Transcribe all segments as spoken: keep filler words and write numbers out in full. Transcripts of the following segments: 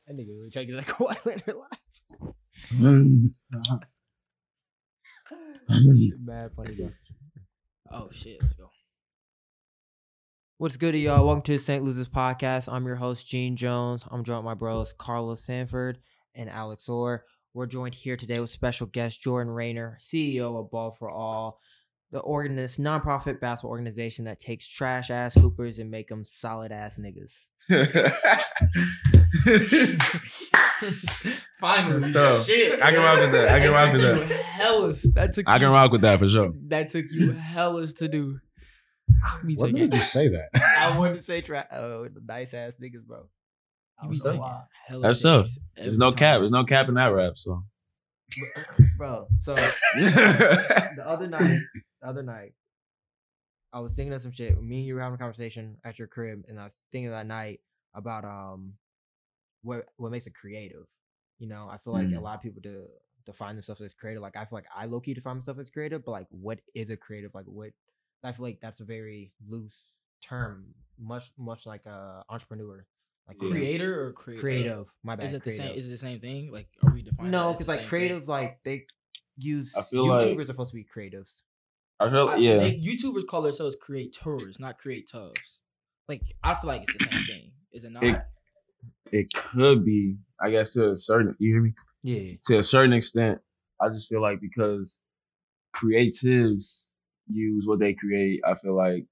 That nigga really trying to get like a white in her life. Shit, mad funny though. Oh shit, let's go. What's good, y'all? Welcome to the Saint Losers Podcast. I'm your host, Gene Jones. I'm joined with my bros, Carlos Sanford and Alex Orr. We're joined here today with special guest Jordan Rayner, C E O of Ball for All, the organist, nonprofit basketball organization that takes trash ass hoopers and make them solid ass niggas. Finally, So, shit. I can rock with that. I can rock with took that. you hellas. That took I can you, rock with that for sure. That took you hellas to do. Me What take made it. you say that? I wanted to say trash. Oh, nice ass niggas, bro. You be so taking wild. hella That's tough. takes There's every no time. cap. There's no cap in that rap. So Bro, so the other night, the other night, I was thinking of some shit. Me and you were having a conversation at your crib, and I was thinking that night about um what what makes it creative. You know, I feel like Mm. a lot of people do define themselves as creative. Like I feel like I low key define myself as creative, but like what is a creative? Like what I feel like that's a very loose term, much much like a entrepreneur. Like you know, Creator or creative? creative. My bad. Is it the creative. same? Is it the same thing? Like, are we defining? No, that as because the like same creative, thing? like they use I feel like- YouTubers are supposed to be creatives. I feel I- yeah. they- YouTubers call themselves creators, not creatives. Like, I feel like it's the same thing. Is it not? It- It could be, I guess, to a certain. You hear me? Yeah. To a certain extent, I just feel like because creatives use what they create, I feel like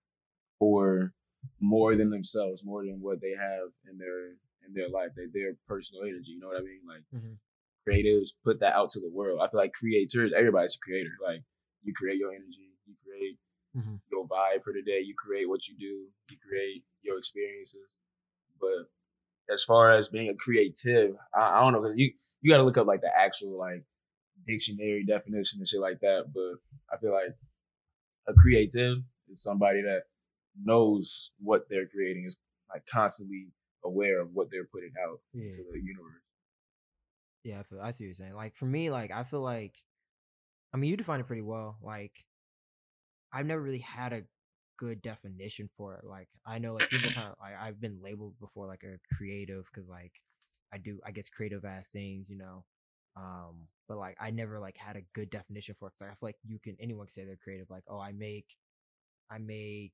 for more than themselves, more than what they have in their in their life, they their personal energy. You know what I mean? Like Mhm. creatives put that out to the world. I feel like creators, everybody's a creator. Like you create your energy, you create Mhm. your vibe for the day, you create what you do, you create your experiences. But as far as being a creative, I, I don't know, because you you got to look up like the actual like dictionary definition and shit like that. But I feel like a creative is somebody that knows what they're creating, is like constantly aware of what they're putting out Yeah. into the universe. Yeah, I feel I see what you're saying. Like for me, like I feel like I mean you define it pretty well. Like I've never really had a good definition for it. Like I know like people kind of like I've been labeled before like a creative because like I do I guess creative ass things, you know. Um, but like I never like had a good definition for it. Cause like, I feel like you can anyone can say they're creative. Like oh I make I make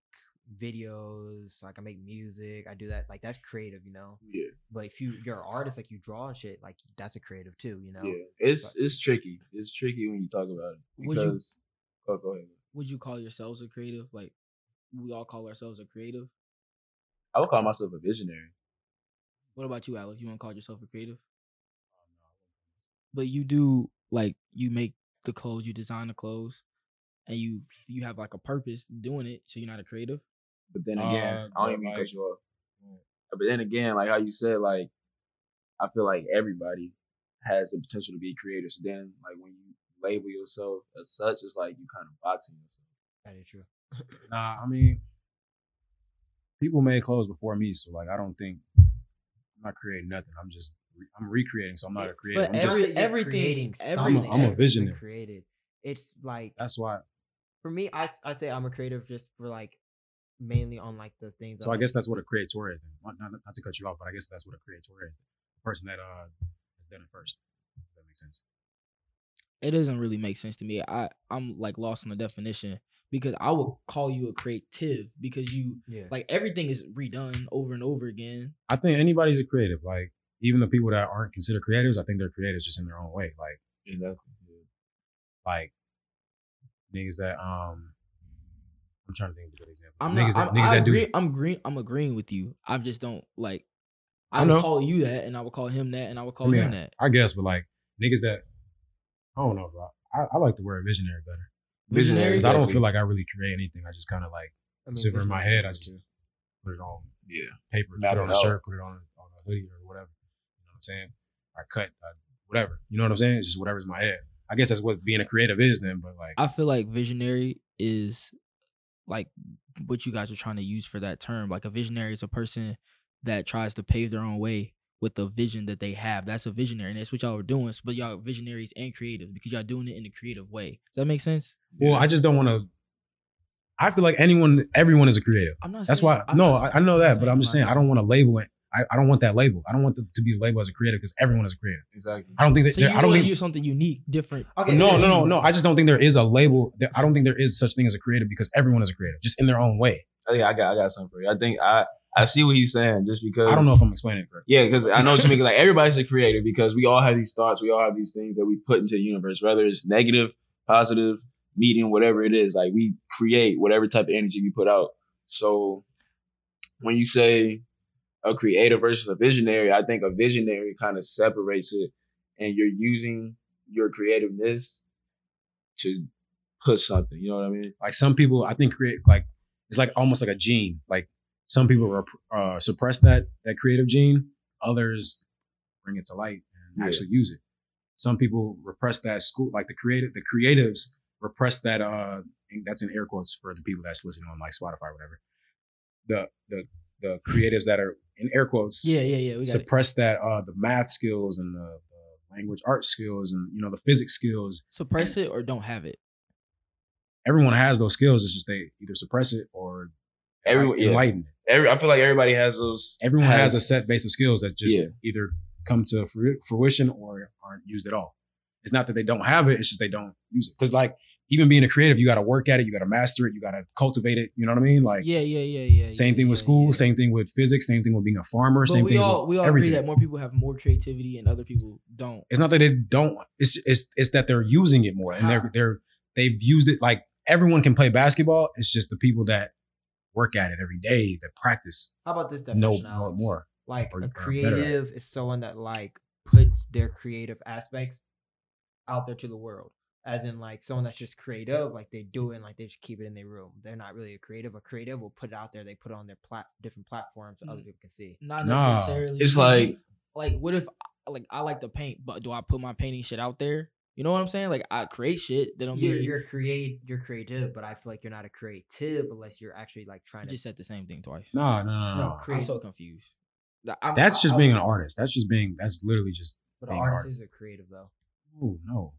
videos, like I make music, I do that. Like that's creative, you know. Yeah, But if you you're an artist, like you draw and shit, like that's a creative too, you know. yeah. It's it's tricky. It's tricky when you talk about it Would you- because. Oh, go ahead. Would you call yourselves a creative? Like, we all call ourselves a creative. I would call myself a visionary. What about you, Alex? You want to call yourself a creative? But you do, like, you make the clothes, you design the clothes, and you you have like a purpose doing it. So you're not a creative. But then again, Uh, I don't but even mean to cut like- you off. But then again, like how you said, like I feel like everybody has the potential to be creative. So then, like when you label yourself as such, it's like you kind of boxing yourself. That is true. Nah, I mean, people made clothes before me, so like I don't think I'm not creating nothing. I'm just re- I'm recreating, so I'm not a creative. But I'm just, every- You're everything- creating every- something, I'm a- I'm a everything's been visionary. Created. It's like that's why. for me, I I say I'm a creative just for like mainly on like the things. So I guess that's what a creator is. Then. Not, not, not to cut you off, but I guess that's what a creator is. The person that uh has done it first. If that makes sense. It doesn't really make sense to me. I I'm like lost on the definition because I would call you a creative because you yeah. like everything is redone over and over again. I think anybody's a creative. Like even the people that aren't considered creatives, I think they're creatives just in their own way. Like Exactly. like niggas that um I'm trying to think of a good example. I'm niggas not. that I'm, niggas I that do agree, I'm green. I'm agreeing with you. I just don't like. I I would know. call you that, and I would call him that, and I would call I mean, him that. I guess, but like niggas that I don't know, bro. I, I like the word visionary better. Visionary, Because I don't definitely. feel like I really create anything. I just kind of like I mean, sit in my visionary head. I is just true. put it on Yeah. paper, Map put it it on a out. shirt, put it on a, on a hoodie or whatever. You know what I'm saying? I cut, I, whatever. You know what I'm saying? It's just whatever's in my head. I guess that's what being a creative is then, but like, I feel like visionary is like what you guys are trying to use for that term. Like a visionary is a person that tries to pave their own way with the vision that they have. That's a visionary, and that's what y'all are doing. But y'all are visionaries and creative because y'all doing it in a creative way. Does that make sense? well, I just don't want to. I feel like anyone, everyone is a creative. I'm not. That's saying, why. I'm No, not- I, I know that, I'm but saying- I'm just I'm saying not I don't want to label it. I, I don't want that label. I don't want the, to be labeled as a creative because everyone is a creative. Exactly. I don't think that. So you there- I don't want to think. use something unique, different. Okay, No, listen. no, no, no. I just don't think there is a label. There, I don't think there is such thing as a creative because everyone is a creative, just in their own way. I think I got I got something for you. I think I I see what he's saying just because I don't know if I'm explaining it correctly. Yeah, because I know what you mean. Like everybody's a creator because we all have these thoughts, we all have these things that we put into the universe, whether it's negative, positive, medium, whatever it is. Like we create whatever type of energy we put out. So when you say a creator versus a visionary, I think a visionary kind of separates it, and you're using your creativeness to push something. You know what I mean? Like some people, I think create like it's like almost like a gene. Like some people rep- uh, suppress that that creative gene, others bring it to light and Yeah. actually use it. Some people repress that school, like the creative, the creatives repress that. Uh, and that's in air quotes for the people that's listening on like Spotify or whatever. The the the creatives that are in air quotes Yeah, yeah, yeah. We got it. suppress that uh, the math skills and the, the language art skills and you know the physics skills. Suppress it or don't have it. Everyone has those skills. It's just they either suppress it or Everyone, yeah. enlighten it. Every I feel like everybody has those. Everyone has, a set base of skills that just Yeah. either come to fru- fruition or aren't used at all. It's not that they don't have it; it's just they don't use it. Because like even being a creative, you got to work at it, you got to master it, you got to cultivate it. You know what I mean? Like Yeah, yeah, yeah, yeah. same yeah, thing with yeah, school, yeah. same thing with physics, same thing with being a farmer, But same we thing all with we all everything. agree that more people have more creativity and other people don't. It's not that they don't. It's it's it's that they're using it more, and they're How? they're they've used it. Like everyone can play basketball. It's just the people that work at it every day, that practice, How about this know, definition? know it Alex? more. Like or- a or better at it. creative is someone that like puts their creative aspects out there to the world. As in like someone that's just creative, like they do it and like they just keep it in their room. They're not really a creative. A creative will put it out there, they put it on their plat different platforms so other Mm. people can see. Not Nah. necessarily. It's because like- you- like what if like I like to paint, but do I put my painting shit out there? You know what I'm saying? Like I create shit. That don't You're mean you're create you're creative, but I feel like you're not a creative unless you're actually like trying you to just said the same thing twice. No, no, no, no no. I'm create. so confused. Like, I'm- That's I- just I- being an artist. That's just being. That's literally just. But an being an artist artist. is a creative though. Oh no,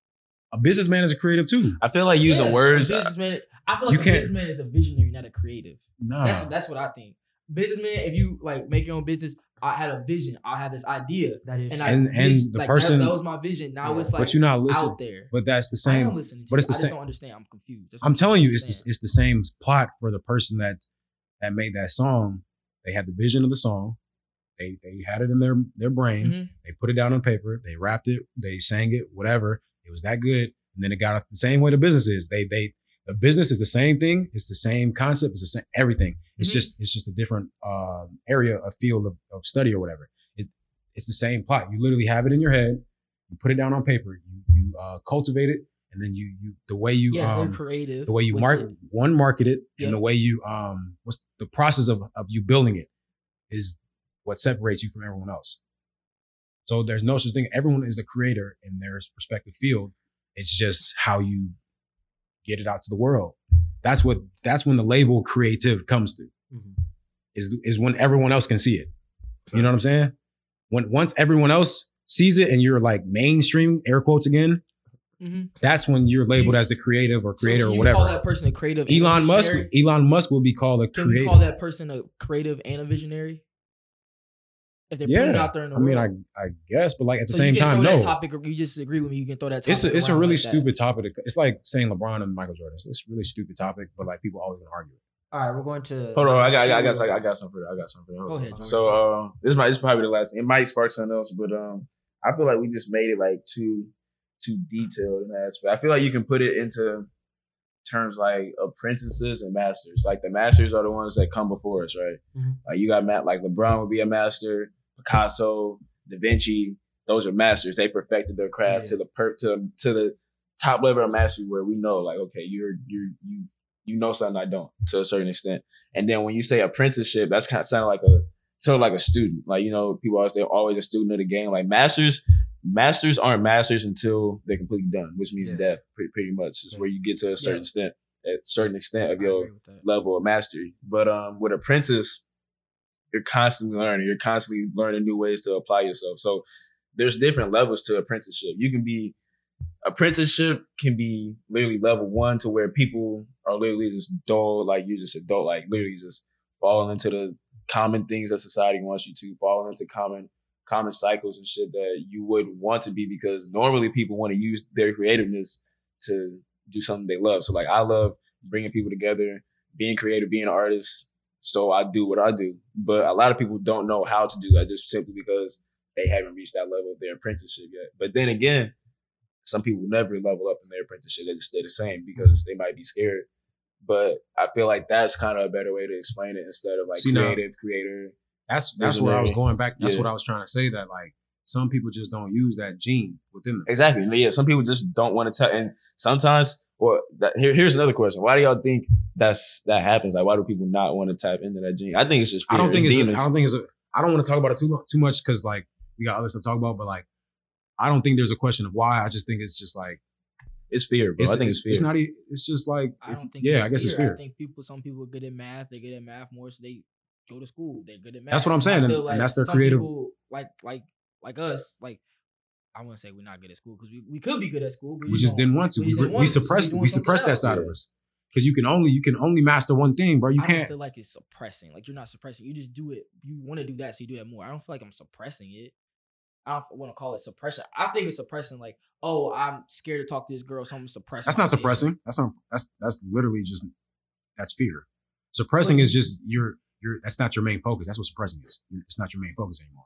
a businessman is a creative too. I feel like using Yeah, words. a businessman. I feel like You a can't- businessman is a visionary, not a creative. Nah, That's that's what I think. Businessman, if you like make your own business, I had a vision. I had this idea, That is and I And- and vis- the like, person- that, that was my vision. Now Yeah. it's like but you're not listening. out there. But that's the I am same. listening to but you. it's the I just same- don't understand. I'm confused. That's what I'm telling you, it's saying. the, it's the same plot for the person that that made that song. They had the vision of the song. They they had it in their their brain. Mhm. They put it down on paper. They rapped it. They sang it. Whatever. It was that good. And then it got the same way the business is. They they the business is the same thing. It's the same concept. It's the same everything. It's Mhm. just it's just a different uh, area, a field of, of study or whatever. It it's the same plot. You literally have it in your head. You put it down on paper. You you uh, cultivate it, and then you you the way you yes, um, they're creative. the way you with mark it. one market it Yep. and the way you um what's the process of of you building it is what separates you from everyone else. So there's no such thing. Everyone is a creator in their respective field. It's just how you get it out to the world. That's what that's when the label creative comes to. Mhm. Is is when everyone else can see it. You know what I'm saying? When once everyone else sees it and you're like mainstream, air quotes again, Mhm. that's when you're labeled You- as the creative or So creator can or you whatever. Call that person a creative. and a Elon Musk, visionary? Elon Musk will be called a Can creative. we call that person a creative and a visionary? If they're putting it Yeah, out there in the I mean, I world. I guess, but like at the So same you can time, throw no. that topic. You just agree with me. You can throw that. Topic It's a, it's a around really like that. stupid topic. To, it's like saying LeBron and Michael Jordan. It's, it's a really stupid topic, but like people always gonna argue it. All right, we're going to Hold on, I got, I got, I got, to- I got something for that. I got something for that. Hold Go on. ahead, Jordan. So, uh, this might, this is probably the last. It might spark something else, but um, I feel like we just made it like too, too detailed in that aspect. I feel like you can put it into terms like apprentices and masters. Like the masters are the ones that come before us, right? Mhm. Like you got Matt, like LeBron would be a master, Picasso, Da Vinci. Those are masters. They perfected their craft Yeah. to the per to to the top level of mastery where we know, like, okay, you're you're you you know something I don't to a certain extent. And then when you say apprenticeship, that's kind of sound like a sort of like a student. Like, you know, people always they're always a student of the game. Like masters, masters aren't masters until they're completely done, which means Yeah. death. Pretty pretty much is Yeah. where you get to a certain Yeah. extent, a certain extent of I your agree with that. level of mastery. But um, with apprentice, you're constantly learning. You're constantly learning new ways to apply yourself. So there's different levels to apprenticeship. You can be apprenticeship can be literally level one to where people are literally just dull, like you're just adult, like literally just falling into the common things that society wants you to, fall into common common cycles and shit that you wouldn't want to be, because normally people want to use their creativeness to do something they love. So like I love bringing people together, being creative, being an artist. So I do what I do. But a lot of people don't know how to do that just simply because they haven't reached that level of their apprenticeship yet. But then again, some people never level up in their apprenticeship. They just stay the same because they might be scared. But I feel like that's kind of a better way to explain it instead of like See, creative, now, creator. That's that's where I was going back. That's Yeah. what I was trying to say, that like some people just don't use that gene within them. Exactly. Yeah, some people just don't want to tell. And sometimes, well, that, here, here's another question. Why do y'all think that's that happens? Like, why do people not want to tap into that gene? I think it's just fear. I don't think it's. demons. A, I don't think it's. A, I don't want to talk about it too too much because like we got other stuff to talk about. But like, I don't think there's a question of why. I just think it's just like It's fear, bro. it's, I think it's fear. It's not. e- It's just like. I if- don't think. yeah, it's I guess fear. it's fear. I think people. Some people are good at math. They're good at math more, so they go to school. They're good at math. That's what I'm saying, I and- feel and that's their some creative- people, like like like us. Like I wouldn't say we're not good at school because we, we could be good at school. But we just don't- didn't want to. We, just didn't we want to. suppressed. doing We something suppressed that else. side of us because you can only you can only master one thing, bro. You I can't. don't feel like it's suppressing. Like you're not suppressing. You just do it. You want to do that, so you do that more. I don't feel like I'm suppressing it. I don't want to call it suppression. I think it's suppressing. Like, oh, I'm scared to talk to this girl, so I'm suppressing. That's my not feelings. suppressing. That's not. That's that's literally just. That's fear. Suppressing is just your your. That's not your main focus. That's what suppressing is. It's not your main focus anymore.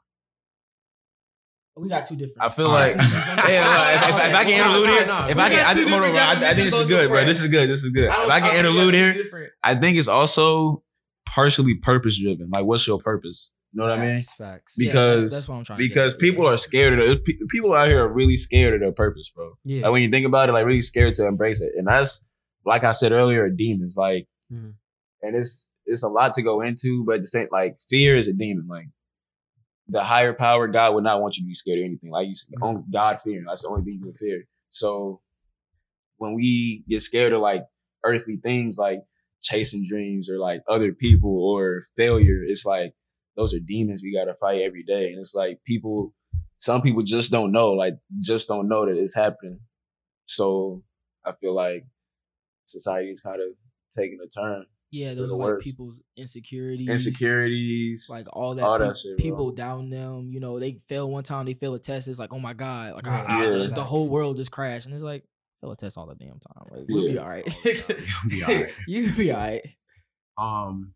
We got two different. I feel All like, right. yeah, like, if, if, if I can interlude here, if I can, I think, hold on, bro, I, I think this is good, bro. This is good. This is good. If I can interlude here, I think it's also partially purpose driven. Like, what's your purpose? You know what I mean? Facts, Facts. Yeah, Because that's- that's what I'm trying to get because at. people are scared of it. Pe- People out here are really scared of their purpose, bro. Yeah. Like when you think about it, like really scared to embrace it, and that's like I said earlier, demons. Like, Mhm. and it's it's a lot to go into, but the same like fear is a demon. Like the higher power, God would not want you to be scared of anything. Like you, Mhm. only God fearing. That's the only thing you can fear. So when we get scared of like earthly things, like chasing dreams or like other people or failure, it's like those are demons we gotta fight every day. And it's like people, some people just don't know, like just don't know that it's happening. So I feel like society is kind of taking a turn. Yeah, for those the are like worst. people's insecurities, Insecurities, like all that. all pe- that shit, bro. people down them. You know, they fail one time, they fail a test. It's like, oh my god, like Right. I, I- Yeah. it's the whole world just crashed, and it's like fail a test all the damn time. Like we'll be Yeah. all right. You'll be all right. You be all right. Um.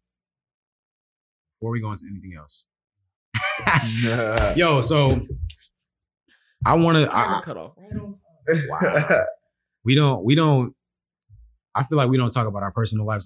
Before we go into anything else, yo. So I want to. I, Cut off. wow. We don't. We don't. I feel like we don't talk about our personal lives.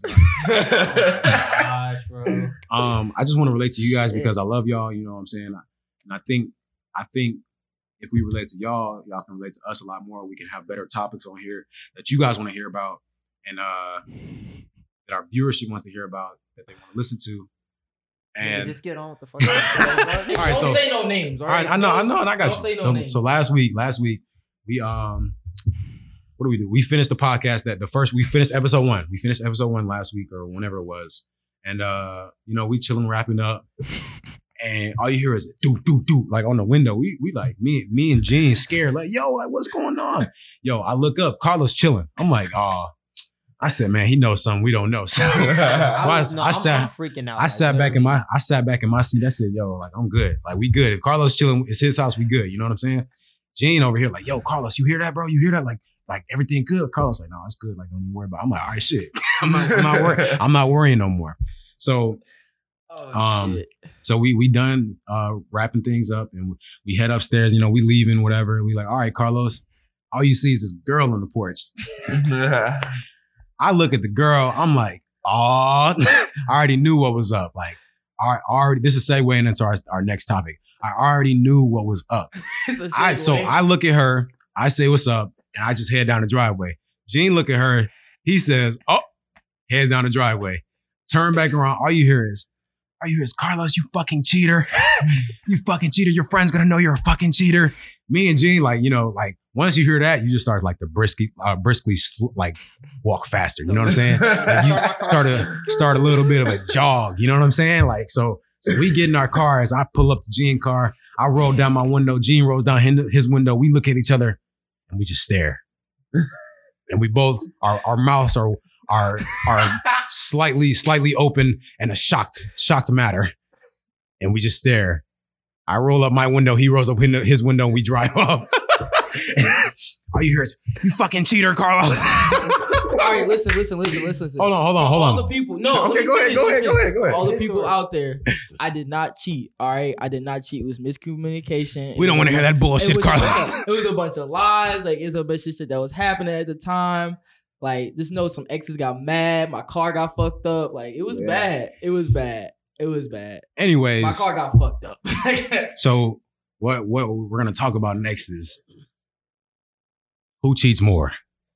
Gosh, bro. Um, I just want to relate to you guys Shit. because I love y'all. You know what I'm saying? And I think, I think if we relate to y'all, y'all can relate to us a lot more. We can have better topics on here that you guys want to hear about, and uh, that our viewership wants to hear about, that they want to listen to. And And just get on with the fucking show, bro. All right, Don't so- say no names. All all right, right, I know, I know, and I got Don't you. say no so, names. so last week, last week we um, what do we do? We finished the podcast that the first we finished episode one. We finished episode one last week or whenever it was, and uh, you know, we chilling, wrapping up, and all you hear is do do do like on the window. We we like me me and Gene scared like yo, like what's going on? Yo, I look up, Carlos chilling. I'm like, oh, I said, man, he knows something we don't know. So, so I, was- no, I I'm- sat. I'm freaking out. I like, sat back in literally. my I sat back in my seat. I said, yo, like I'm good. Like we good. If Carlos chilling, it's his house, we good. You know what I'm saying? Gene over here, like, yo, Carlos, you hear that, bro? You hear that? Like, like everything good? Carlos, like, no, it's good. Like, don't even worry about it. I'm like, all right, shit. I'm not, I'm not worried. I'm not worrying no more. So Oh Um, shit. so we we done uh wrapping things up and we head upstairs, you know, we leaving, whatever. We like, all right, Carlos, all you see is this girl on the porch. I look at the girl, I'm like, oh, I already knew what was up. Like, I already, this is segueing into our, our next topic. I already knew what was up. It's a I so segue. I look at her, I say what's up, and I just head down the driveway. Gene look at her, he says, oh, head down the driveway. Turn back around, all you hear is, all you hear is, Carlos, you fucking cheater. You fucking cheater. Your friend's gonna know you're a fucking cheater. Me and Gene, like, you know, like, once you hear that, you just start like the briskly, uh, briskly, sl- like, walk faster. You know what I'm saying? Like, you start a start a little bit of a jog. You know what I'm saying? Like, so, so we get in our cars. I pull up the Gene car. I roll down my window. Gene rolls down hin- his window. We look at each other and we just stare. And we both, our our mouths are are are slightly slightly open and a shocked shocked matter. and we just stare. I roll up my window, he rolls up his window, and we drive up. All you hear is, you fucking cheater, Carlos. All right, listen, listen, listen, listen. Hold on, hold on, hold all on. the people, no. Okay, go ahead, go ahead, go ahead, go ahead. All the people out there, I did not cheat. All right, I did not cheat. It was miscommunication. We don't want to hear that bullshit, it was Carlos. A, it was a bunch of lies. Like, it's a bunch of shit that was happening at the time. Like, just know some exes got mad. My car got fucked up. Like, it was yeah. bad. It was bad. It was bad. Anyways, my car got fucked up. So what what we're gonna talk about next is who cheats more,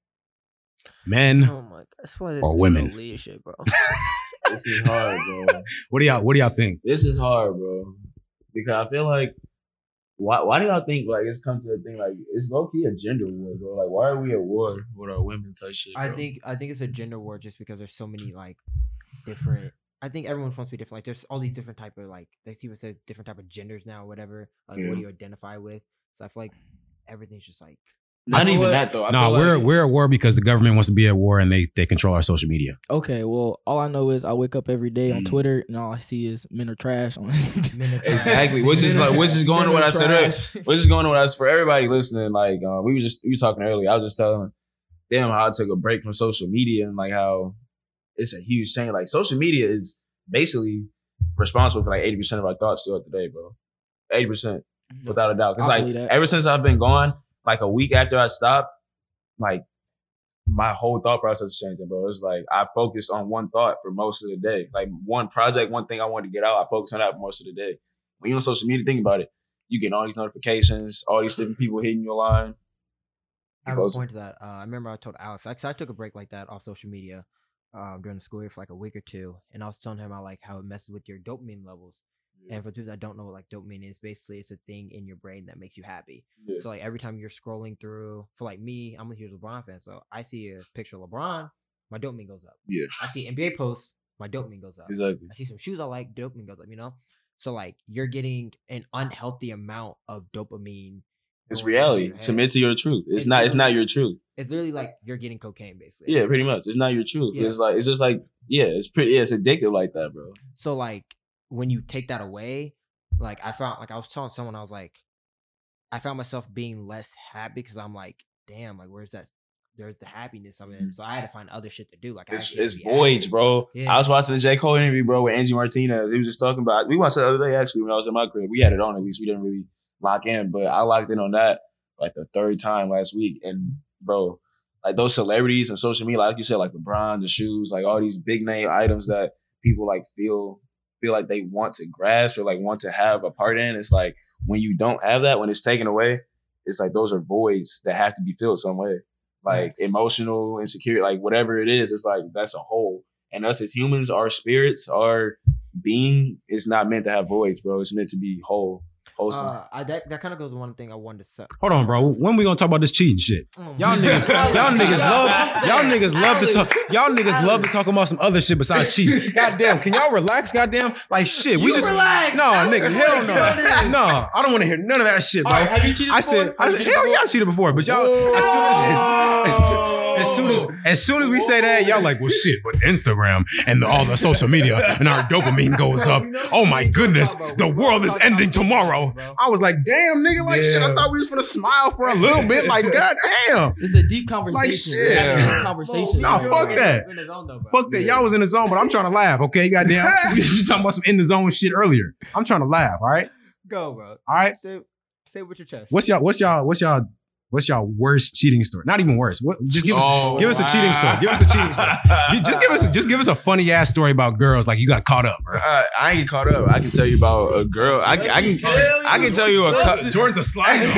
men oh my God. or women? Leadership, bro. This is hard, bro. What do y'all What do y'all think? This is hard, bro. Because I feel like why why do y'all think like it's come to a thing like it's low key a gender war, bro? Like why are we at war with our women type shit? Bro? I think I think it's a gender war just because there's so many like different. I think everyone's supposed to be different. Like there's all these different type of like they even says different type of genders now, or whatever. Like yeah. what do you identify with? So I feel like everything's just like not even that though. No, nah, we're like, we're at war because the government wants to be at war and they they control our social media. Okay, well, all I know is I wake up every day on mm. Twitter and all I see is men are trash. On men are trash. Exactly, which is like which is going to what I said earlier. Which is going to what I was for everybody listening. Like uh, we were just we were talking earlier. I was just telling them how I took a break from social media and like how it's a huge change. Like social media is basically responsible for like eighty percent of our thoughts throughout the day, bro. eighty percent, without a doubt. Because like ever since I've been gone, like a week after I stopped, like my whole thought process is changing, bro. It's like I focused on one thought for most of the day. Like one project, one thing I wanted to get out, I focused on that for most of the day. When you're on social media, think about it. You get all these notifications, all these different people hitting your line. I have a point to that. Uh, I remember I told Alex, actually I took a break like that off social media. Um, during the school year for like a week or two, and I was telling him about like how it messes with your dopamine levels. Yeah. And for people that don't know what like dopamine is, basically it's a thing in your brain that makes you happy. Yeah. So like every time you're scrolling through, for like me, I'm a huge LeBron fan, so I see a picture of LeBron, my dopamine goes up. Yeah. I see N B A posts, my dopamine goes up. Exactly. I see some shoes I like, dopamine goes up. You know, so like you're getting an unhealthy amount of dopamine. It's reality. Submit to your truth. It's, it's not. It's not your truth. It's literally like you're getting cocaine, basically. Yeah, pretty much. It's not your truth. Yeah. It's like it's just like yeah. It's pretty. Yeah, it's addictive like that, bro. So like when you take that away, like I found like I was telling someone I was like, I found myself being less happy because I'm like, damn, like where's that? There's the happiness I'm in. So I had to find other shit to do. Like it's, it's voids, happy. Bro. Yeah. I was watching the J. Cole interview, bro, with Angie Martinez. He was just talking about. We watched it the other day actually when I was in my crib. We had it on at least. We didn't really lock in, but I locked in on that like the third time last week. And bro, like those celebrities and social media, like you said, like LeBron, the shoes, like all these big name items that people like feel feel like they want to grasp or like want to have a part in. It's like when you don't have that, when it's taken away, it's like those are voids that have to be filled some way. Like yes. Emotional, insecure, like whatever it is, it's like that's a hole. And us as humans, our spirits, our being is not meant to have voids, bro. It's meant to be whole. Uh, I, that that kind of goes to one thing I wanted to say. Hold on, bro. When we gonna talk about this cheating shit? Oh y'all niggas, y'all niggas love, y'all niggas love to talk. Y'all niggas love to talk about some other shit besides cheating. Goddamn, can y'all relax? Goddamn, like shit. We you just relax. No, nigga, hell no, no. I don't want to hear none of that shit, bro. Right, have you cheated I before? said, I said, hell yeah, I cheated before, but y'all as soon as, as, as as soon as as soon as we say that, y'all like, well, shit, but Instagram and the, all the social media and our dopamine goes up. Oh my goodness, the world is ending tomorrow. I was like, damn, nigga, like yeah. shit. I thought we was gonna smile for a little bit. Like, goddamn, it's a deep conversation. Like shit, yeah. deep conversation. No, nah, fuck that. Zone, fuck that. Y'all was in the zone, but I'm trying to laugh. Okay, goddamn. We was talking about some in the zone shit earlier. I'm trying to laugh. All right, go, bro. All right, say, say it with your chest. What's y'all? What's y'all? What's y'all? What's y'all worst cheating story? Not even worse. What? Just give, oh, us, give us a cheating story. Give us a cheating story. You, just give us, just give us a funny ass story about girls. Like you got caught up, bro. Uh, I ain't get caught up. I can tell you about a girl. I, I can, I can tell you a. Cu- Jordan's a slider.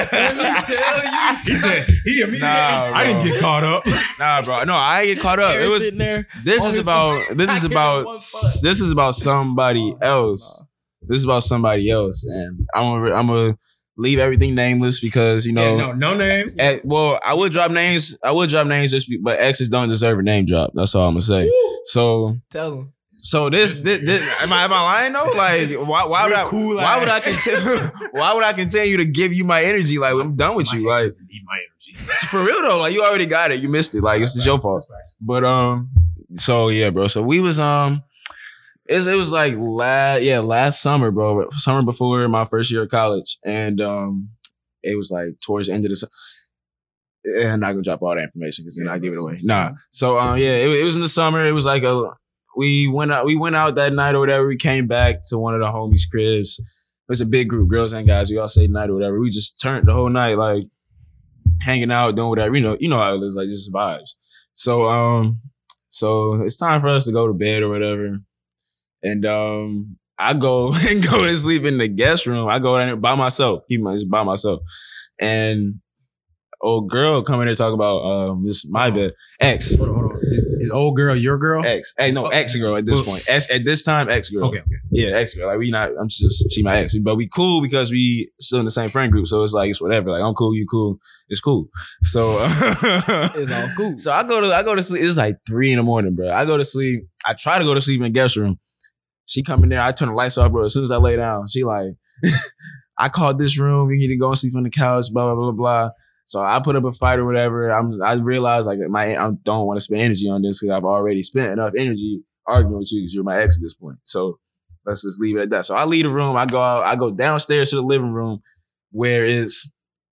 He said he immediately. Nah, I didn't get caught up. Nah, bro. No, I ain't get caught up. It was. There, this is about. This is about. This is about somebody else. This is about somebody else, and I'm. A, I'm a. Leave everything nameless because you know yeah, no no names. At, well, I would drop names. I would drop names just, be, but exes don't deserve a name drop. That's all I'm gonna say. Woo! So tell them. So this, this, this am I am I lying though? Like why why would I cool why would I continue why would I continue to give you my energy? Like I'm done with my you. Like need my energy. For real though, like you already got it. You missed it. Like it's just your fault. But um, so yeah, bro. So we was um. It's, it was like last, yeah, last summer, bro. Summer before my first year of college, and um, it was like towards the end of the. And I'm not gonna drop all that information because then Yeah, I give it away. that's- Nah. So um, yeah, it, it was in the summer. It was like a we went out. We went out that night or whatever. We came back to one of the homies' cribs. It was a big group, girls and guys. We all stayed the night or whatever. We just turned the whole night like hanging out, doing whatever. You know, you know how it is, like just vibes. So um, so it's time for us to go to bed or whatever. And um, I go and go to sleep in the guest room. I go in there by myself. Keep my, by myself. And old girl come in there talk about um this my bed. Ex. Hold on, hold on. Is, is old girl your girl? Ex. Hey, no, ex girl at this Well- point. Ex, at this time, ex girl. Okay, okay. Yeah, ex girl. Like we not, I'm just, she my ex. But we cool because we still in the same friend group. So it's like, it's whatever. Like I'm cool, you cool. It's cool. So, It's all cool. So I go to, I go to sleep. It's like three in the morning, bro. I go to sleep. I try to go to sleep in the guest room. She come in there. I turn the lights off, bro. As soon as I lay down, she like, I called this room. You need to go and sleep on the couch, blah, blah, blah, blah. So I put up a fight or whatever. I'm, I realized like my, I don't want to spend energy on this because I've already spent enough energy arguing with you because you're my ex at this point. So let's just leave it at that. So I leave the room. I go out. I go downstairs to the living room where it's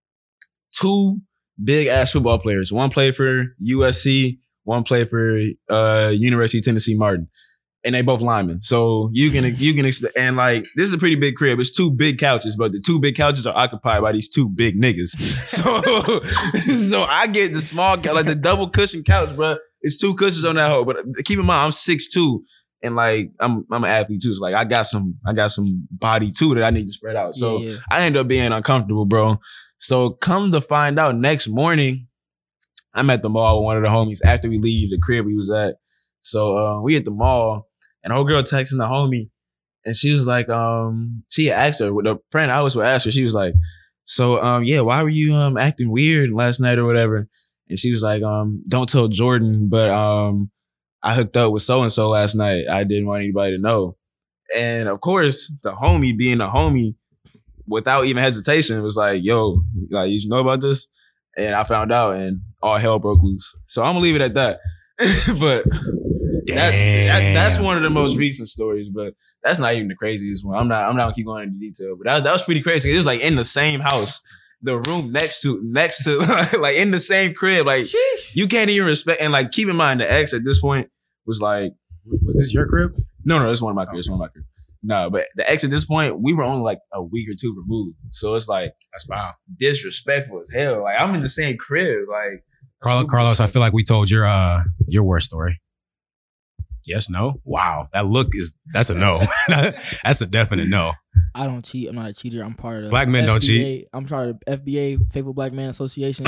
two big ass football players. One played for U S C. One played for uh, University of Tennessee Martin. And they both linemen. So you can, you can, and like, this is a pretty big crib. It's two big couches, but the two big couches are occupied by these two big niggas. So, so I get the small, like the double cushion couch, bro. It's two cushions on that hole. But keep in mind, I'm six two and like, I'm, I'm an athlete too. So like, I got some, I got some body too that I need to spread out. So Yeah, yeah. I end up being uncomfortable, bro. So come to find out next morning, I'm at the mall with one of the homies after we leave the crib we was at. So uh, we at the mall. And whole girl texting the homie, and she was like, um, she asked her, with a friend I was with asked her, she was like, so, um, yeah, why were you um acting weird last night or whatever? And she was like, um, don't tell Jordan, but um, I hooked up with so and so last night. I didn't want anybody to know. And of course, the homie being a homie, without even hesitation, was like, yo, like, you know about this? And I found out, and all hell broke loose. So I'm gonna leave it at that. But that, that that's one of the most recent stories, but that's not even the craziest one. I'm not I'm not gonna keep going into detail, but that, that was pretty crazy. It was like in the same house, the room next to next to like in the same crib. Like Sheesh. you can't even respect, and like keep in mind the ex at this point was like, Was this your crib? no, no, it's one of my cribs, it's one of my cribs. No, but the ex at this point, we were only like a week or two removed. So it's like That's wow. disrespectful as hell. Like I'm in the same crib. Like Carlos, super- Carlos, I feel like we told your uh your worst story. Yes, no? Wow. That look is that's a no. That's a definite no. I don't cheat. I'm not a cheater. I'm part of the Black men don't F B A. cheat. I'm part of the F B A, Faithful Black Man Association.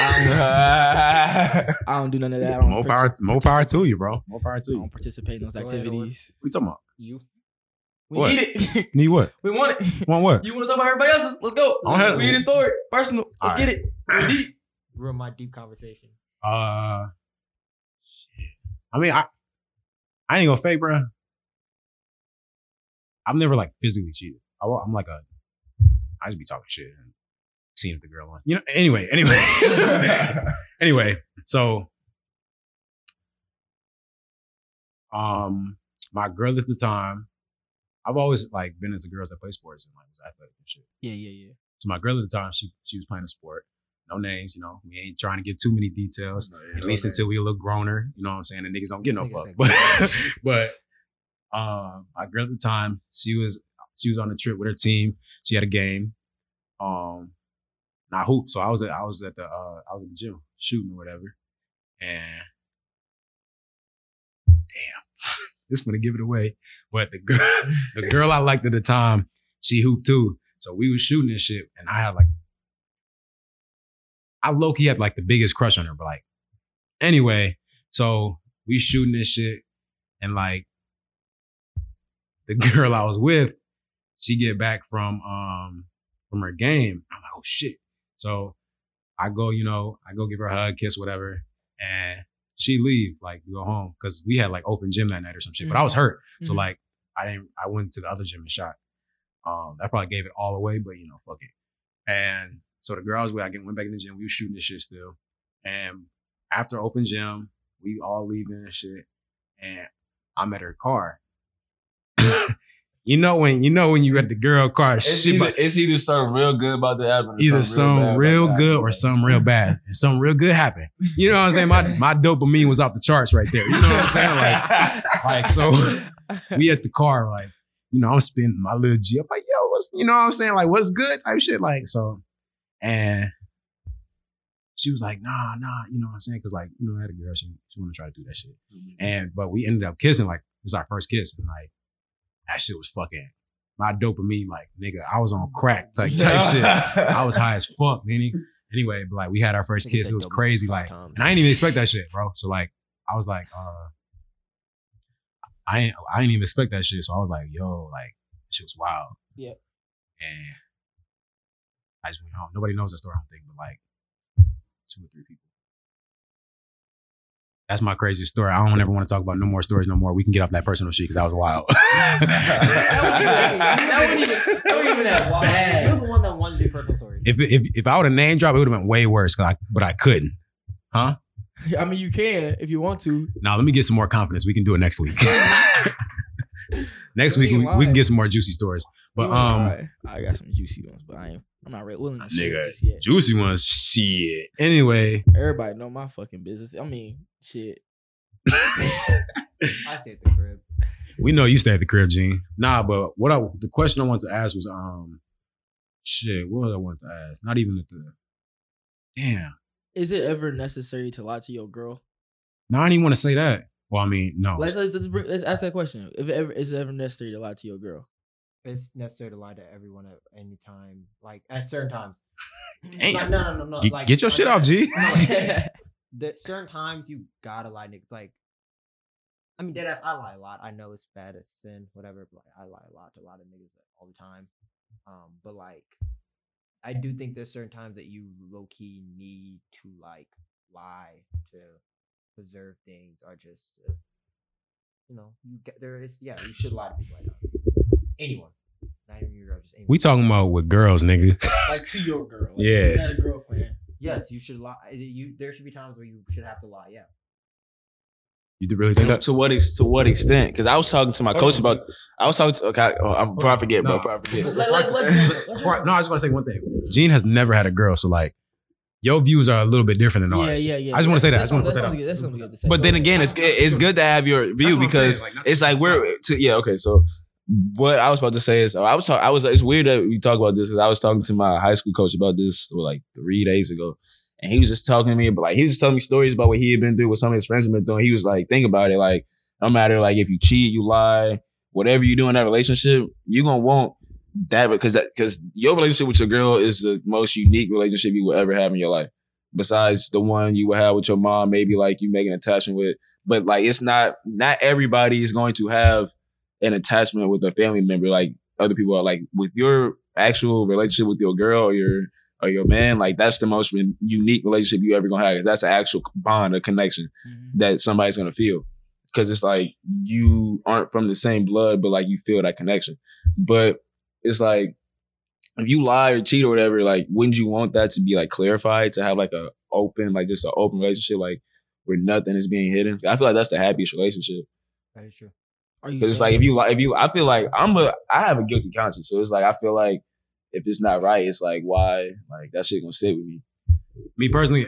I don't, I don't do none of that. I don't More power, partic- more power to you, bro. More power to I you. don't participate in those Go ahead, activities. What you talking about? You. We What? need it. Need what? we want it. Want what? You want to talk about everybody else's? Let's go. I don't have- We need a story. Personal. Let's All get it. We're deep. Ruin my deep conversation. Uh, shit. I mean, I I ain't gonna fake, bro. I've never like physically cheated. I, wa- I'm like a, I just be talking shit and seeing if the girl on. You know. Anyway, anyway, anyway. So, um, my girl at the time, I've always like been into girls that play sports and like was athletic and shit. Yeah, yeah, yeah. So my girl at the time, she she was playing a sport. No names, you know. We ain't trying to give too many details. At least until we a little growner, you know what I'm saying? And niggas don't get no Niggas fuck. ain't But but um my girl at the time, she was she was on a trip with her team. She had a game. Um and I hooped. So I was at I was at the uh I was at the gym shooting or whatever. And damn, this gonna give it away. But the girl the girl I liked at the time, she hooped too. So we was shooting and shit, and I had like I low-key had like the biggest crush on her, but like, anyway, so we shooting this shit, and like, the girl I was with, she get back from um from her game. I'm like, oh shit. So I go, you know, I go give her a hug, kiss, whatever, and she leave, like, go home, because we had like open gym that night or some shit. But I was hurt, so Mhm. like, I didn't. I went to the other gym and shot. Um, that probably gave it all away, but you know, fuck it. And so the girl I was with, I went back in the gym. We was shooting this shit still. And after open gym, we all leaving and shit. And I'm at her car. You know when you know when you at the girl car, It's shit, either, about- it's either something real good about to happen, or either something some real, real bad good about or to something real bad, and something real good happened. You know what I'm saying? My my dopamine was off the charts right there. You know what I'm saying? Like, like so we at the car, like, you know, I'm spinning my little G. I'm like, yo, what's, you know what I'm saying? Like, what's good type shit. Like, so, and she was like, nah, nah, you know what I'm saying? Cause like, you know, I had a girl, she, she wanted to try to do that shit. Mhm. And, but we ended up kissing, like, this is our first kiss. And like, that shit was fucking, my dopamine, like, nigga, I was on crack type, type shit. I was high as fuck, man. Anyway, but like, we had our first Nigga kiss. said It was dopamine crazy. five Like, times. and I didn't even expect that shit, bro. So like, I was like, uh, I ain't, I didn't even expect that shit. So I was like, yo, like, that shit was wild. Yep. And I just went home. Nobody knows that story, I don't think, but like two or three people. That's my craziest story. I don't ever want to talk about no more stories no more. We can get off that personal shit because that was wild. That wasn't even, that wasn't even that bad. You're the one that wanted to do personal stories. if, if if I would have name dropped, it would have been way worse, 'cause I, but I couldn't. Huh? I mean, you can if you want to. Now, let me get some more confidence. We can do it next week. Next You week, ain't we, we can lying. get some more juicy stories. But, You ain't um, alright. I got some juicy ones, but I ain't. I'm not really willing to share nigga, just yet. juicy ones, shit. Anyway, Everybody know my fucking business. I mean, shit. I stay at the crib. we know you stay at the crib, Gene. Nah, but what I the question I wanted to ask was, um, shit, what was I wanted to ask? Not even at the, damn. Is it ever necessary to lie to your girl? No, I didn't even want to say that. Well, I mean, no. Let's let's let's, bring, let's ask that question. If it ever is it ever necessary to lie to your girl? It's necessary to lie to everyone at any time, like at certain times. Damn. Like, no, no, no, no. Get- like, get your like, shit off, G. no, like, the certain times you gotta lie, niggas. Like, I mean, deadass, I lie a lot. I know it's bad, it's sin, whatever. But like, I lie a lot to a lot of niggas all the time. Um, but like, I do think there's certain times that you low key need to like lie to preserve things, or just uh, you know, you get there is yeah, you should lie to people like that. Anyone, not even your girl, just anyone. We talking about with girls, nigga. Like to your girl. Like, Yeah. You had a girlfriend. Yes, you should lie. You there should be times where you should have to lie. Yeah. You do really think that? To what ex- to what extent? Because I was talking to my coach about. I was talking to. Okay, oh, I'm before I forget, bro. No. Before I forget. Let- let- let's- Before I- no, I just want to say one thing. Gene has never had a girl, so like, your views are a little bit different than Yeah, ours. yeah, yeah. I just want to say that. I That's just want to put that's that something out. good- That's something good to say. But Go then ahead. again, it's it's good to have your view That's what I'm because saying, like, not- it's like we're to, yeah okay. So what I was about to say is I was talk, I was it's weird that we talk about this because I was talking to my high school coach about this well, like three days ago, and he was just talking to me about like he was just telling me stories about what he had been through, what some of his friends had been doing. He was like, think about it, like no matter like if you cheat, you lie, whatever you do in that relationship, you gonna want that because that because your relationship with your girl is the most unique relationship you will ever have in your life. Besides the one you will have with your mom, maybe like you make an attachment with, but like it's not not everybody is going to have an attachment with a family member like other people are. Like with your actual relationship with your girl or your or your man, like that's the most re- unique relationship you ever gonna have. 'Cause that's an actual bond, a connection Mhm. that somebody's gonna feel. Because it's like you aren't from the same blood, but like you feel that connection. But it's like if you lie or cheat or whatever, like wouldn't you want that to be like clarified, to have like a open, like just an open relationship, like where nothing is being hidden? I feel like that's the happiest relationship. That is true. Are you Because it's like saying- if you lie, if you, I feel like I'm a, I have a guilty conscience, so it's like I feel like if it's not right, it's like why, like that shit gonna sit with me. Me personally,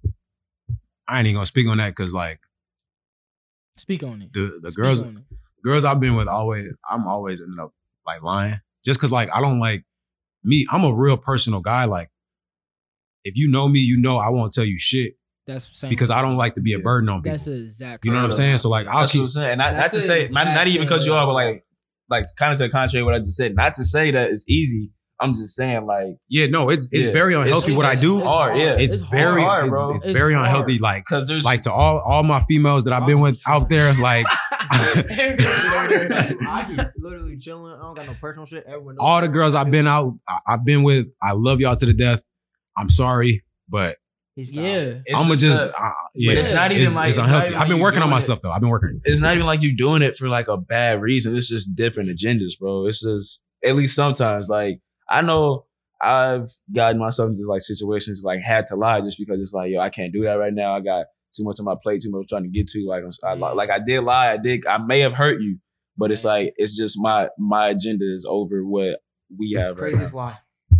I ain't even gonna speak on that because like speak on it. the the Speak girls on it. girls I've been with always I'm always ending up like lying just because like I don't like me. I'm a real personal guy. Like if you know me, you know I won't tell you shit That's the same. because I don't like to be a Yeah. burden on people. That's the exact. You know what I'm same saying? So like I'll That's what keep I'm saying. And not, not That's to the say, not, exact not even same cut you way I off, but feel. like, like kind of to the contrary of what I just said. Not to say that it's easy. I'm just saying like, yeah no it's it's Yeah. very unhealthy It's- what I it's do. hard, yeah. It's, It's very hard, it's, bro. it's It's very hard. unhealthy. Like cause there's like to all all my females that I've been with out there, like I be literally chilling. I don't got no personal shit. Everyone knows all the girls I've been out, I- I've been with, I love y'all to the death. I'm sorry, but He's Yeah. it's I'm gonna just, a- uh, yeah. it's not even it's, like- it's it's not unhealthy. even I've like been you working on doing myself though. I've been working. it's not even like you doing it for like a bad reason. It's just different agendas, bro. It's just at least sometimes. Like I know I've gotten myself into like situations like had to lie just because it's like yo, I can't do that right now. I got too much on my plate, too much trying to get to. Like I'm, I, li- like I did lie. I did. I may have hurt you, but it's Man. like it's just my my agenda is over what we have right now. Craziest lie.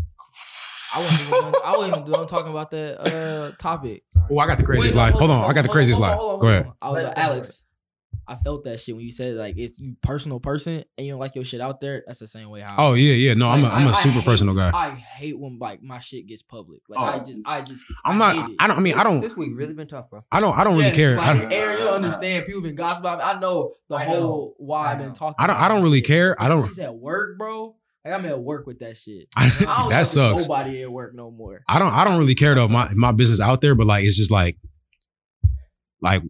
I wasn't even done, I wasn't even done talking about that uh topic. Oh, I got the craziest Wait, lie. no, Hold on, I got the hold craziest hold lie. hold Go hold ahead. on. I was Let like, it come Alex, first. I felt that shit when you said like it's you personal person and you don't like your shit out there. That's the same way how. Oh yeah, yeah. No, I'm a, Like, I'm I- a I super hate- personal guy. I hate when like my shit gets public. Like Oh, I just, I just, I'm I not. hate it. I don't. I mean, I don't. This week really been tough, bro. I don't. I don't really Yes, care. I Like, don't. Aaron, you don't understand. People been gossiping. I know the I know. whole why I I've been know. talking. I don't. about I don't this really shit. care. I don't. She's at work, bro. Like I'm at work with that shit. I don't that talk to sucks. Nobody at work no more. I don't. I don't really care though. if My my business out there, but like it's just like, like,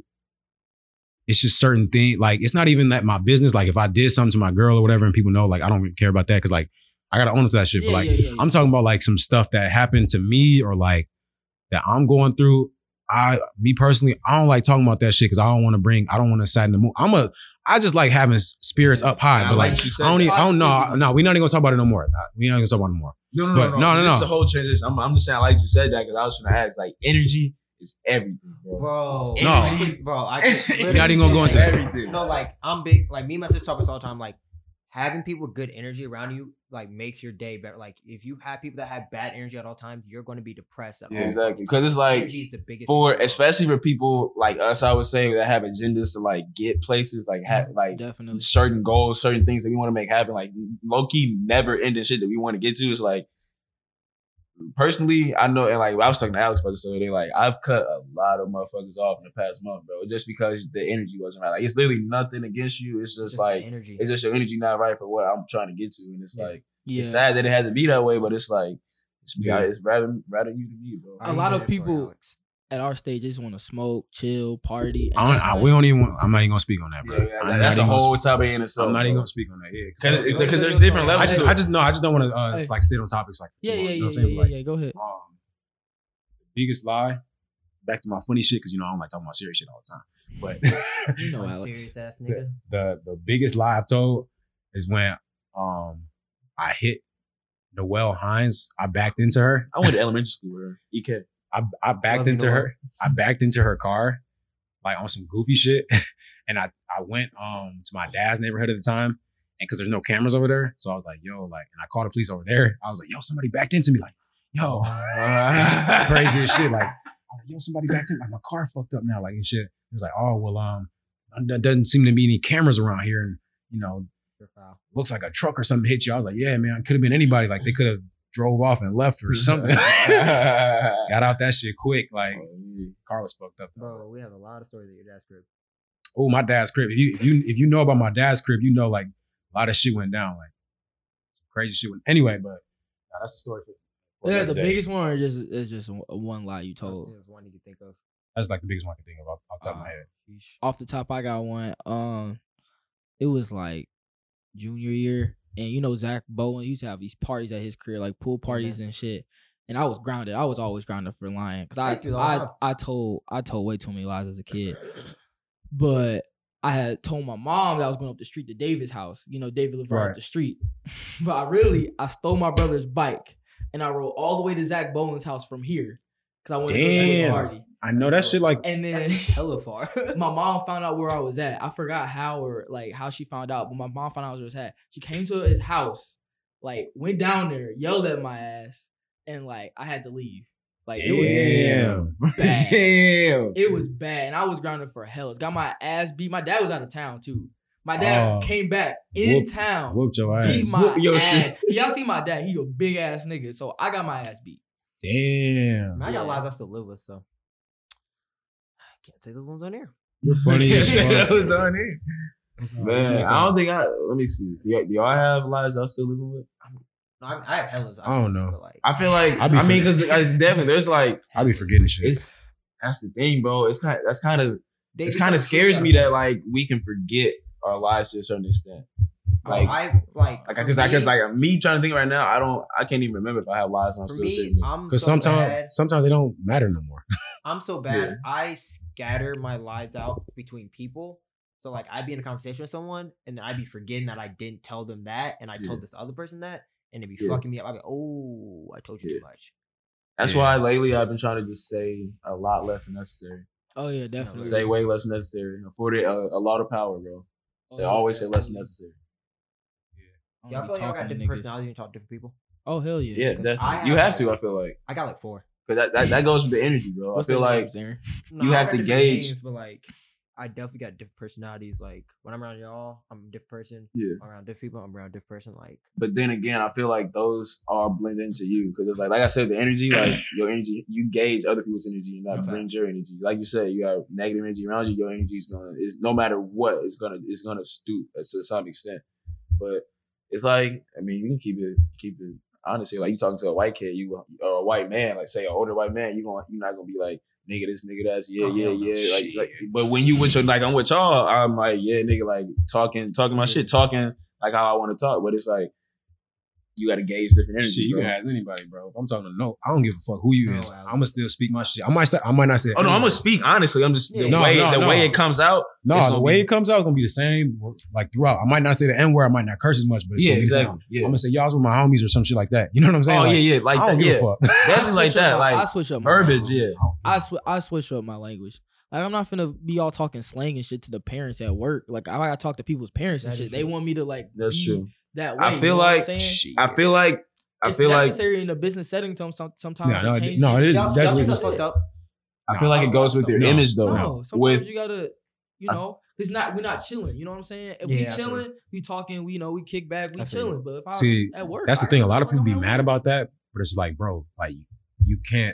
it's just certain things. Like it's not even that my business. Like if I did something to my girl or whatever, and people know, like I don't really care about that because like I gotta own up to that shit. Yeah, but like yeah, yeah, yeah. I'm talking about like some stuff that happened to me or like that I'm going through. I, me personally, I don't like talking about that shit because I don't want to bring. I don't want to sadden the mood. I'm a. I just like having spirits up high, I but like like you said I don't. that. Even, I don't know. Positivity. No, we're not even gonna talk about it no more. We ain't gonna talk about it no more. No, no, But no, no, no, This no. is the whole transition. I'm, I'm just saying, like you said that because I was trying to ask, like, energy is everything, bro. Bro, No. energy, bro. I can We're not even gonna go into that. everything. No, like I'm big. Like me and my sister talk about this all the time. Like having people with good energy around you, like makes your day better. Like if you have people that have bad energy at all times, you're going to be depressed at Yeah, all. exactly. Because it's like energy is the biggest for thing, bro. especially for people like us, I would say that have agendas to like get places, like have like Definitely. certain goals, certain things that we want to make happen, like low key never ending shit that we want to get to. Is like personally, I know, and like I was talking to Alex about this the other day, like I've cut a lot of motherfuckers off in the past month, bro, just because the energy wasn't right. Like it's literally nothing against you. It's just Just the like energy. it's just your energy not right for what I'm trying to get to, and it's Yeah. like Yeah. it's sad that it had to be that way, but it's like it's Yeah. it's rather rather you than me, bro. A lot of I'm sorry, people- Alex. At our stage, they just want to smoke, chill, party. and I don't, that's I, not- we don't even. Want, I'm not even gonna speak on that, bro. Yeah, yeah, I'm that- not that's a even gonna whole speak- topic in itself. I'm not even bro. gonna speak on that. Yeah, 'cause Cause, Go- it- go- because go- there's go- different go- levels. I just, to I it. just no, I just don't want to uh, Hey. like sit on topics like. Yeah, too yeah, long, yeah, you know what yeah, I'm saying? yeah, Like, yeah. Go ahead. um, the biggest lie. Back to my funny shit because you know I don't like talking about serious shit all the time. But You know, Like, Alex. serious ass the, nigga. the the biggest lie I've told is when um I hit Noelle Hines. I backed into her. I went to elementary school with her. E K. I I backed Love you, into Noelle. her. I backed into her car, like on some goofy shit. And I I went um to my dad's neighborhood at the time, and because there's no cameras over there, so I was like, yo, like, and I called the police over there. I was like, yo, somebody backed into me, like, yo, crazy as shit, like, I'm like, yo, somebody backed in, like, my car fucked up now, like, and shit. It was like, oh well, um, there doesn't seem to be any cameras around here, and you know, You're foul. looks like a truck or something hit you. I was like, yeah, man, it could have been anybody. Like they could have drove off and left or something. Got out that shit quick. Like car was fucked up. Bro, we have a lot of stories at your dad's crib. Oh, my dad's crib. If you if you if you know about my dad's crib, you know like a lot of shit went down. Like some crazy shit went. Anyway, but nah, that's the story for. for Yeah, another the day. biggest one or just is just one- one lie you Told. told. There's one you can think of. That's like the biggest one I can think of off, off the top of my Uh, head. Off the top, I got one. Um, it was like junior year, and you know Zach Bowen used to have these parties at his career, like pool parties and shit. And I was grounded. I was always grounded for lying because I I used to do that all the I time. I told I told way too many lies as a kid. But I had told my mom that I was going up the street to David's house. You know, David lived right Right. up the street. But I really I stole my brother's bike and I rode all the way to Zach Bowen's house from here because I wanted to go to his Damn. party. I know that shit like And then That's hella far. my mom found out where I was at. I forgot how or like how she found out, but my mom found out where I was at. She came to his house, like went down there, yelled at my ass, and like I had to leave. Like it was damn. bad. Damn. It was bad, and I was grounded for hell. It's got my ass beat. My dad was out of town too. My dad Oh. came back in Whoop- town, Whooped your beat ass. my Whoop your ass. Y'all see my dad? He a big ass nigga, so I got my ass beat. Damn. I got Yeah. lies I still live with, so I can't say those ones on here. You're funny as fuck. That was on it. That's all- Man, that's I all- don't think I. Let me see. Do y'all, do y'all have lives y'all still living with? No, I, I have hella. I don't know. But like, I feel like. I'll be I mean, for- because it's definitely there's like I be forgetting shit. it's that's the thing, bro. It's kind. That's kind of. they It be kind of so scares true, me though. that like we can forget our lives to a certain extent. Oh, Like, I like like, for cause I, cause me- like me trying to think right now, I don't, I can't even remember if I have lives on for still me, sitting. I'm Because so sometimes bad. sometimes they don't matter no more. I'm so bad. Yeah. I scatter my lies out between people. So like I'd be in a conversation with someone and I'd be forgetting that I didn't tell them that and I Yeah. told this other person that and it'd be Yeah. fucking me up. I'd be oh, I told you Yeah. too much. That's Yeah. why lately I've been trying to just say a lot less than necessary. Oh yeah, definitely. Say way less than necessary. Afford it a, a lot of power, bro. So always say less than necessary. I Yeah, I don't feel be like I got talking to different niggas. personalities when you talk to different people. Oh hell yeah. Yeah, 'Cause definitely. I You have, have to. like- I feel like I got like four. because that, that that goes with the energy, bro. What's I feel their like names, Aaron? No, You I have got to different gauge- names, but like I definitely got different personalities. Like when I'm around y'all, I'm a different person. yeah. I'm around different people, I'm around a different person. Like But then again, I feel like those all blend into you because it's like, like I said, the energy, like your energy, you gauge other people's energy and No not bring facts. your energy. Like you said, you have negative energy around you. Your energy is gonna, is no matter what, it's gonna, it's gonna stoop to some extent. But it's like, I mean, you can keep it, keep it honestly. Like you talking to a white kid, you or a white man, like say an older white man, you going, you're not gonna be like, nigga this, nigga that's, yeah, Oh, yeah, hell no. yeah. Like, Shit. like, but when you with your, like I'm with y'all, I'm like, yeah, nigga, like talking, talking my Yeah. shit, talking like how I want to talk. But it's like you got to gauge different energy. Shit, you bro. can ask anybody, bro. If I'm talking to no, I don't give a fuck who you No, is. Alex. I'm gonna still speak my shit. I might say, I might not say. Oh no, I'm everybody. gonna speak honestly. I'm just the Yeah. No, way no, the no. way it comes out. No, it's the gonna way be- it comes out is gonna be the same, like throughout. I might not say the N word, I might not curse as much, but it's Yeah, gonna be the same. exactly. Yeah. I'm gonna say y'all's with my homies or some shit like that. You know what I'm saying? Oh Like, yeah, yeah, like I don't that. give Yeah, a fuck. that's I like switch up that. my- I Like switch up my verbiage. language. Yeah. I sw- I switch up my language. Like I'm not finna be all talking slang and shit to the parents at work. Like I gotta talk to people's parents and That shit. is They true. want me to like That's be true. that way. I you feel know what I'm like saying? Shit. I feel like I It's feel like necessary in a business setting. Some, some sometimes Yeah, no, it it- changes. no, it is y'all, y'all definitely think that's necessary. fucked up. I feel like it goes with your No. image though. No, sometimes With you gotta, you I- know, it's not we're not chilling. You know what I'm saying? If Yeah, we I feel chilling, we talking, we you know, we kick back, we I feel you. chilling. But if I See, at work, that's the I thing. A gotta lot of chill people like be I'm at mad work. about that, but it's like, bro, like you can't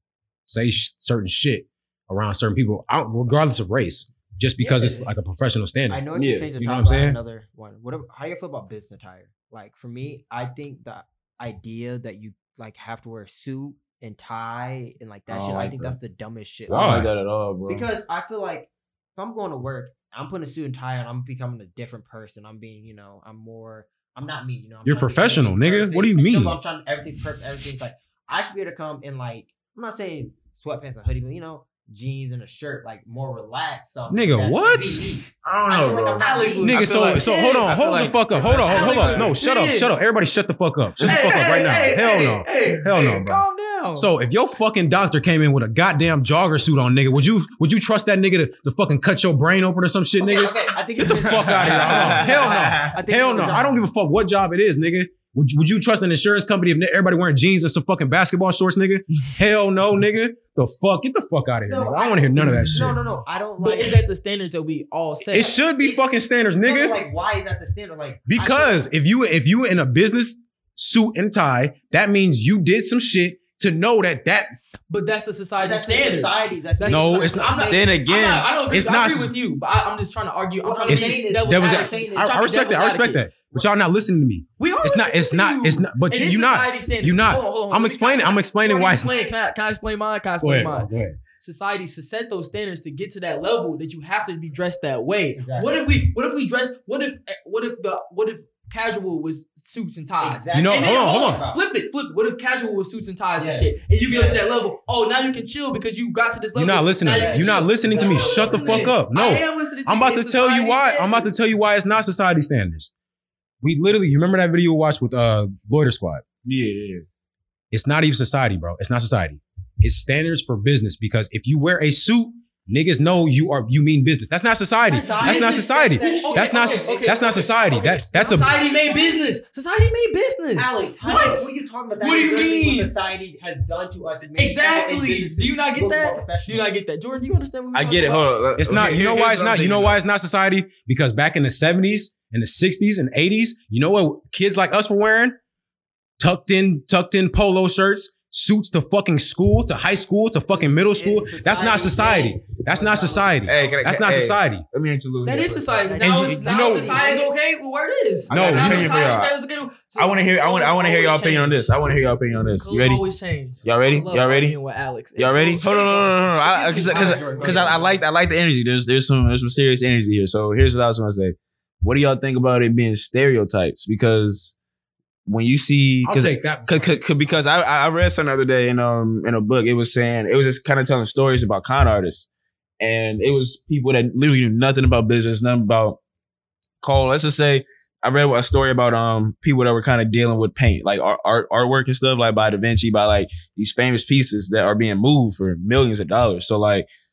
say sh- certain shit around certain people, out, regardless of race, just because it's Yeah. like a professional standard. I know it Yeah, can change the you know what topic. I'm I have saying? Another one. What? How do you feel about business attire? Like for me, I think the idea that you like have to wear a suit and tie and like I that don't shit. I like think that. that's the dumbest shit. I don't Why? like that at all, bro. Because I feel like if I'm going to work, I'm putting a suit and tie on. I'm becoming a different person. I'm being, you know, I'm more. I'm not me. You know, I'm You're trying to make professional, everything nigga. What do you perfect. No, mean? but I'm trying. Everything's perfect. Everything's like I should be able to come in like I'm not saying sweatpants and hoodie, but you know, jeans and a shirt, like more relaxed. So Nigga, that- what? be me. I don't I know, feel like bro. I'm not me. I Nigga, feel so like- so hold I on, feel hold the like- fuck up, hold on, hold Alex, up. No, shut up, shut up. Everybody shut the fuck up. Shut the fuck up right now. Hell no. Hell no, bro. Calm down. So if your fucking doctor came in with a goddamn jogger suit on, nigga, would you would you trust that nigga to, to fucking cut your brain open or some shit, Okay, nigga? okay, I think Get the it's- fuck out of here. Hell no. I think Hell it's no. a I don't give a fuck what job it is, nigga. Would you, would you trust an insurance company if everybody wearing jeans and some fucking basketball shorts, nigga? Hell no, nigga. The fuck? Get the fuck out of here, No, nigga. I don't want to hear none of that shit. No, no, no. I don't but like. is that the standards that we all set? It should be fucking standards, No, nigga. but, like, why is that the standard? Like, I Because feel- if you if you in a business suit and tie, that means you did some shit to know that that But that's the society that's the standard. society. That's That's No, the- it's not. I'm not Then I'm again, not, I don't agree, it's I not- agree with you, but I, I'm just trying to argue. I'm What trying I'm to saying be is- devil's that was advocate. saying is- I'm I, trying I to be respect that. I devil's respect advocate. that. But y'all not listening to me. We are It's not. It's listening not. to you. It's not. But It you, is you not. society standards. you not- Hold on, hold on, I'm let me- explaining- can I- I'm explaining can I why it's- explain? Can I, can I explain mine? Can I Go explain ahead, mine? go ahead. Society to set those standards to get to that level that you have to be dressed that way. Exactly. What if we? What if we dress? What if? What if the? What if casual was suits and ties? Exactly. You know, And hold then, on, hold on. Flip it, flip it. What if casual was suits and ties Yeah. and shit? And you get up to Yeah. that level. Oh, now you can chill because you got to this level. You're not listening. Now you can You're not chill. listening to me. No, Shut the listening. fuck up. I No. am listening to I'm you. about to It's tell you society why. I'm about to standards. tell you why it's not society standards. We literally, you remember that video we watched with uh Loiter Squad? Yeah, yeah. It's not even society, bro. It's not society. It's standards for business because if you wear a suit, niggas know you are you mean business. That's not society. That's not society. Okay, That's not okay, so- okay, that's not okay, society. okay. That that's a Society made business. Society made business. Alex, how What? do you- what are you talking about? That What do is you literally mean? What society has done to us. is made Exactly. businesses Do you not get look more that? Do professional. you not get that, Jordan? Do you understand what we're I talking get it. about? Hold on. It's not. Okay, You know here- why here's it's what I'm not. You know thinking. why it's not society? Because back in the seventies and the sixties and eighties, you know what kids like us were wearing? Tucked in, tucked in polo shirts, suits to fucking school, to high school, to fucking middle school. That's not society. That's not society. Hey, can I, That's can, not hey, society. Let me interlude. That here is for a society. second. Now, And you- now you know- society is okay with where it is. I No, got you now an think- opinion for society y'all. says it's okay. So I want to hear. I want. I want to hear y'all clothes opinion on always this. I want to hear y'all opinion on this. change. You ready? Clothes always change. Y'all ready? I love Y'all ready? arguing with Alex. It's Y'all ready? so Hold on, no, no, no, no. I, cause, cause, cause I, I like, I like the energy. There's, there's some, there's some serious energy here. So here's what I was gonna say. What do y'all think about it being stereotypes? Because when you see, I'll cause, take that. cause, cause, cause because I, I read something the other day in um in a book. It was saying it was just kind of telling stories about con artists, and it was people that literally knew nothing about business, nothing about Cole. Let's just say I read a story about um people that were kind of dealing with paint, like art, art artwork and stuff, like by Da Vinci, by like these famous pieces that are being moved for millions of dollars. So like,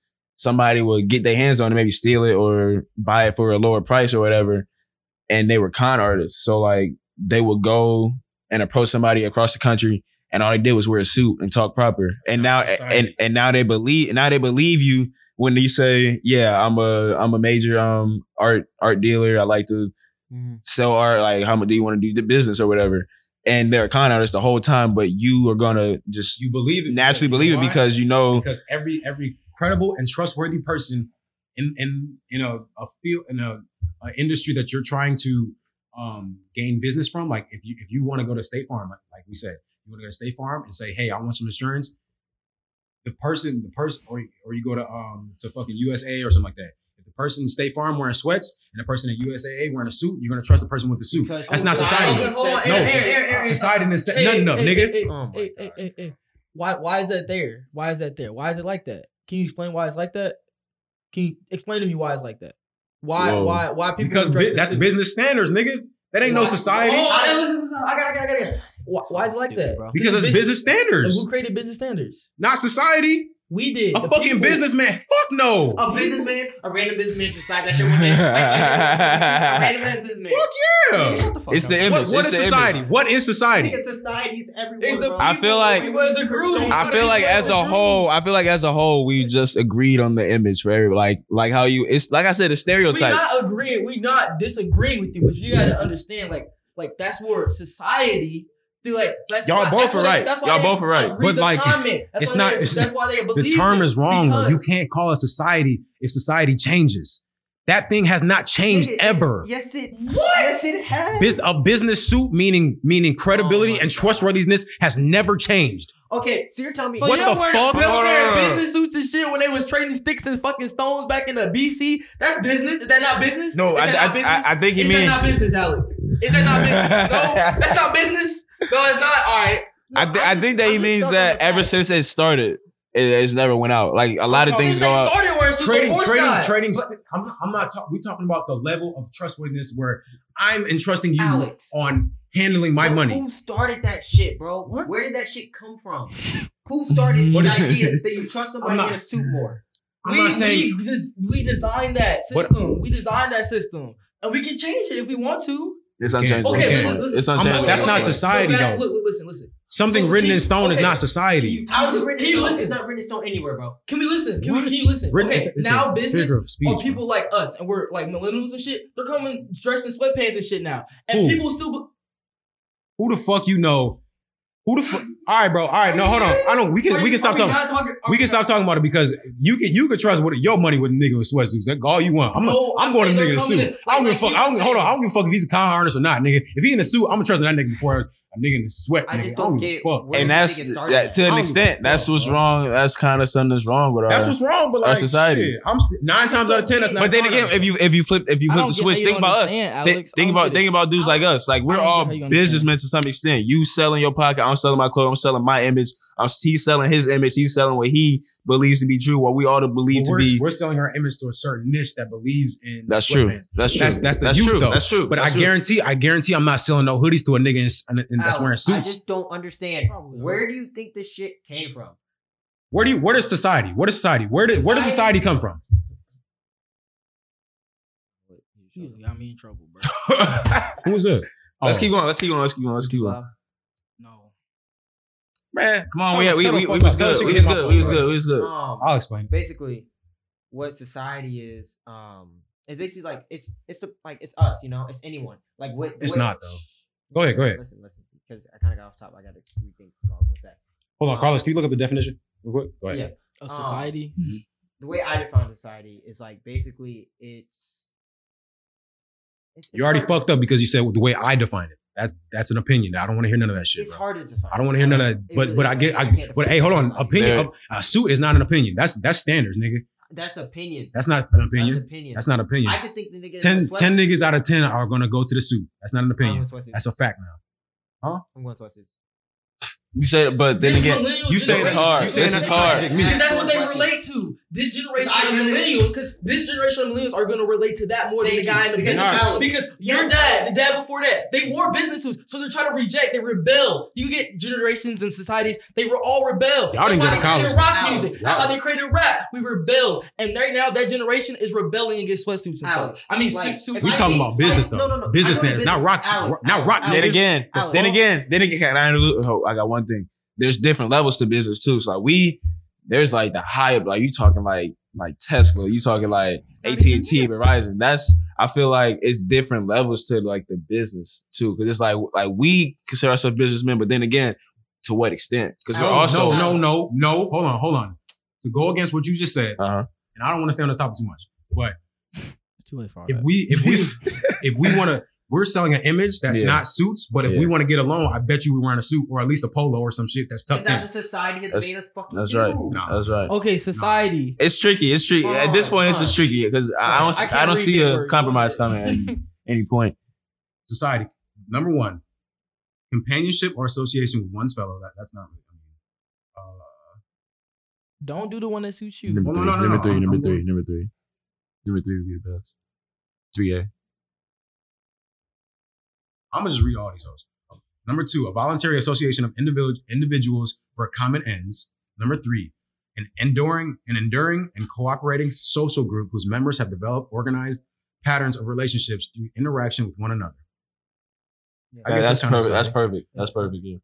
somebody would get their hands on it, maybe steal it or buy it for a lower price or whatever. And they were con artists. So like they would go and approach somebody across the country and all they did was wear a suit and talk proper. And now and, and now they believe now they believe you when you say, yeah, I'm a I'm a major um art art dealer. I like to mm-hmm. sell art. Like, how much do you want to do the business or whatever? And they're a con artist the whole time, but you are gonna just you believe it naturally believe it because you know because every every credible and trustworthy person in in in a, a field in a, a industry that you're trying to um gain business from, like if you if you want to go to State Farm, like, like we said, you want to go to State Farm and say, hey, I want some insurance. The person, the person, or or you go to um to fucking U S A or something like that. If the person in State Farm wearing sweats and the person at U S A wearing a suit, you're gonna trust the person with the suit. Because That's not society. No, society is nothing up, nigga. Why why is that there? Why is that there? Why is it like that? Can you explain why it's like that? Can you explain to me why it's like that? Why Whoa. why why people? Because bi- that's business standards, nigga. That ain't why? no society. Oh, I, listen, I got, I got, I got, I got. Why, why is it like that? Because it's business, business standards. Who created business standards? Not society. We did. A fucking people. businessman. Fuck no. A businessman, a random businessman decides that shit one day. A random businessman. Fuck yeah. Fuck it's the image. What, what it's is the society? Image. What is society? I think it's society. It's everyone. It's the I feel like I feel like as a whole, I feel like as a whole, we just agreed on the image for everybody. Like like how you. It's like I said, the stereotypes. We not agreeing. We not disagreeing with you, but you got to understand, like like that's where society. Like, that's y'all why, both are right. Y'all both are right. But like, it's not. It's, that's why they believe the term is wrong. Though. You can't call it society if society changes. That thing has not changed it, ever. Yes, it. What? Yes, it has. Bus- a business suit meaning meaning credibility oh and trustworthiness has never changed. Okay, so you're telling me so what the wearing, fuck? They were wearing business suits and shit when they was trading sticks and fucking stones back in the B C. That's business. Is that not business? No, I, I, business? I, I think he Is mean. Is that not business, Alex? Is that not business? No, that's not business. No, it's not. All right. No, I, th- I think that he means that ever since it started, it, it's never went out. Like a lot of things go out. Started wearing suits, trading, trading, not. trading. But, I'm, I'm not talking. We're talking about the level of trustworthiness where I'm entrusting you Alex, on handling my who, money. Who started that shit, bro? What? Where did that shit come from? Who started the idea that you trust somebody not, in a suit more? I'm we, not saying we, des- we designed that system. But, we designed that system, and we can change it if we want to. It's unchangeable. Okay, listen, listen. It's unchangeable. That's not society, back, though. Look, look, listen, listen. Something look, written you, in stone okay. is not society. How's it written can in you stone? listen? It's not written in stone anywhere, bro. Can we listen? Can, we, can you listen? Written, okay, it's now a business speech, or people bro. like us, and we're like millennials and shit, they're coming dressed in sweatpants and shit now. And Who? people still... Be- Who the fuck you know? Who the fuck? All right, bro. All right, no, hold on. I don't. We can. Are we can stop talking. talking we can stop talking about it because you can. You can trust what your money with a nigga with sweatsuits. That's all you want. I'm. No, I'm, I'm going to nigga in a suit. In, I don't give a fuck. I don't. Hold on. I don't give a fuck if he's a con artist or not, nigga. If he in a suit, I'm gonna trust that nigga before a nigga in the sweats. I nigga. just don't, don't get. Fuck. And that's that, to an extent. That's what's wrong. That's kind of something that's wrong with our. That's what's wrong. But like society. Shit, I'm st- nine times out of ten. That's not. But then again, if you if you flip if you flip the switch, think about us. Th- think about think about dudes like us. Like we're all businessmen to some extent. You selling your pocket. I'm selling my clothes. I'm selling my image. I'm, he's selling his image. He's selling what he believes to be true. What we all believe well, to be. We're selling our image to a certain niche that believes in. That's true. That's true. That's, that's the that's youth, true. though. That's true. But that's I true. guarantee, I guarantee, I'm not selling no hoodies to a nigga in, in, in, that's wearing suits. I just don't understand. Where do you think this shit came from? Where do you? Where does society? Where does society? Where did? Where does society come from? You got me in trouble, bro. Who was it? Let's oh. keep going. Let's keep going. Let's keep going. Let's keep going. No. Man, come on. Tell We, we, we, we, we was good. We was good. We was good. We was good. Um, I'll explain. Basically, what society is, um, it's basically like it's it's the like it's us, you know, it's anyone. Like what? It's what, not though. Go ahead. Go ahead. Listen, listen, because I kind of got off top. I got to rethink what I was gonna say. Hold on, um, Carlos. Can you look up the definition real quick? Go ahead. Yeah. Of society. Um, mm-hmm. The way I define society is like basically it's. it's, it's you already hard fucked to, up because you said the way I define it. That's that's an opinion. I don't want to hear none of that shit. It's bro. hard to define. I don't want to hear none of that. But really but I get. I, I but hey, hold on. Opinion. A, a suit is not an opinion. That's that's standards, nigga. That's opinion. That's not an opinion. That's opinion. That's not opinion. I could think the nigga ten, ten niggas out of ten are gonna go to the suit. That's not an opinion. That's a fact now. Huh? I'm going sweatsuits. You said, but then This again, you say it's hard. You say this is hard. Because that's what they relate to. this generation I of really- millennials, 'cause- this generation of millennials are gonna relate to that more than Thank the guy you, in the because business. it's Alex. Because Yes, your dad, Alex. the dad before that, they wore business suits, so they're trying to reject, they rebel. You get generations and societies, they were all rebel. Y'all That's didn't why go they to college. created rock Alex. music. That's how they created rap. We rebelled, and right now that generation is rebelling against sweatsuits and Alex, stuff. I mean, like, suit, suits. We I talking see- about business I- though. no, no, no. Business I know standards, not business. rock, Alex, not rock Alex. Then music. again, Alex. then again, then again, can I interlude? Oh, I got one thing. There's different levels to business too. So like we, there's like the high up, like you talking like like Tesla, you talking like A T and T, Verizon. That's I feel like it's different levels to like the business too, because it's like like we consider ourselves businessmen, but then again, to what extent? Because we're No, also no, no, no, no. Hold on, hold on. To go against what you just said, Uh-huh. and I don't want to stay on this topic too much, but It's too late for all if that. we, if we, if we want to, we're selling an image that's Yeah. not suits. But if Yeah. we want to get a loan, I bet you we're wearing a suit or at least a polo or some shit that's Because tucked in. that's what society has That's- made us fucking That's do. right. No. That's right. Okay, society. It's tricky. It's tricky. At this point, it's just Fine. tricky because I don't. I can't I, don't read see that a word. compromise Go coming ahead. at any point. Society. Number one, companionship or association with one's fellow. That, that's not. I mean, uh, Don't do the one that suits you. Number No, three. no, no, number no. three. I'm- Number I'm three. going- Number three. Number three would be the best. Three A. I'm gonna just read all these hoes. Number two, a voluntary association of individual individuals for common ends. Number three, an enduring, an enduring and cooperating social group whose members have developed organized patterns of relationships through interaction with one another. I guess that's that's kinda perfect. That's sad. perfect. That's perfect. Yeah.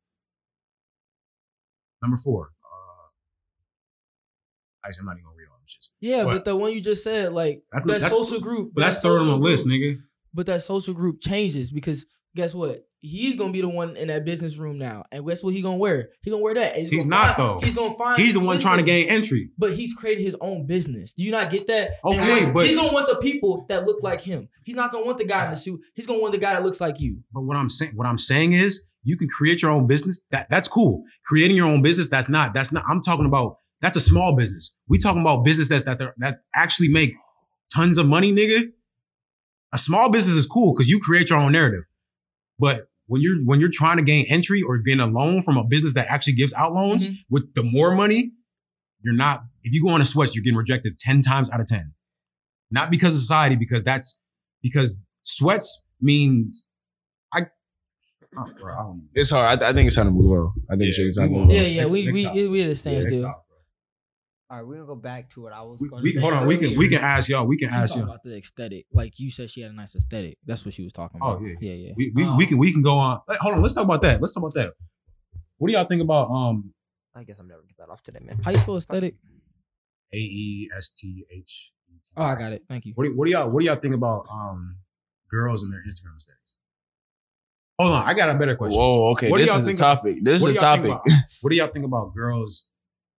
Number four, uh, actually, I'm not even gonna read all them shits. Yeah, What? but the one you just said, like That's- that that's- social group. But that's that third on the social list, group- nigga. But that social group changes because guess what? He's gonna be the one in that business room now, and guess what? He gonna wear? He gonna wear that. And He's gonna not, find- though. He's gonna find. He's the one trying to listen, gain entry. But he's created his own business. Do you not get that? And Okay, like, but- he's gonna want the people that look like him. He's not gonna want the guy in the suit. He's gonna want the guy that looks like you. But what I'm saying, what I'm saying is, you can create your own business. That that's cool. Creating your own business, that's not. That's not. I'm talking about. That's a small business. We talking about business that's that that actually make tons of money, nigga. A small business is cool because you create your own narrative. But when you're when you're trying to gain entry or gain a loan from a business that actually gives out loans Mhm. with the more money, you're not. If you go on a sweats, you're getting rejected ten times out of ten. Not because of society, because that's because sweats means I. Oh, bro, I don't. It's hard. I, I think it's time to move on. I think Yeah, it's time to move move on. on. Yeah, yeah. Next- we next we topic. we at a Next standstill. topic, bro. All right, we're gonna go back to what I was We, going we to say. hold on. We can we earlier. can ask y'all. We can She ask talking y'all. about the aesthetic. Like you said, she had a nice aesthetic. That's what she was talking Oh, about. yeah. yeah, yeah. We we, Um, we can we can go on. Hey, hold on. Let's talk about that. Let's talk about that. What do y'all think about um I guess I'm never gonna get that off today, man. How you spell aesthetic? A E S T H? Oh, I got it. Thank you. What do, what do y'all what do y'all think about um girls and their Instagram aesthetics? Hold on, I got a better question. Whoa. Okay. What do This y'all is a think- topic. This What is do a y'all think topic. about- What do y'all think about girls?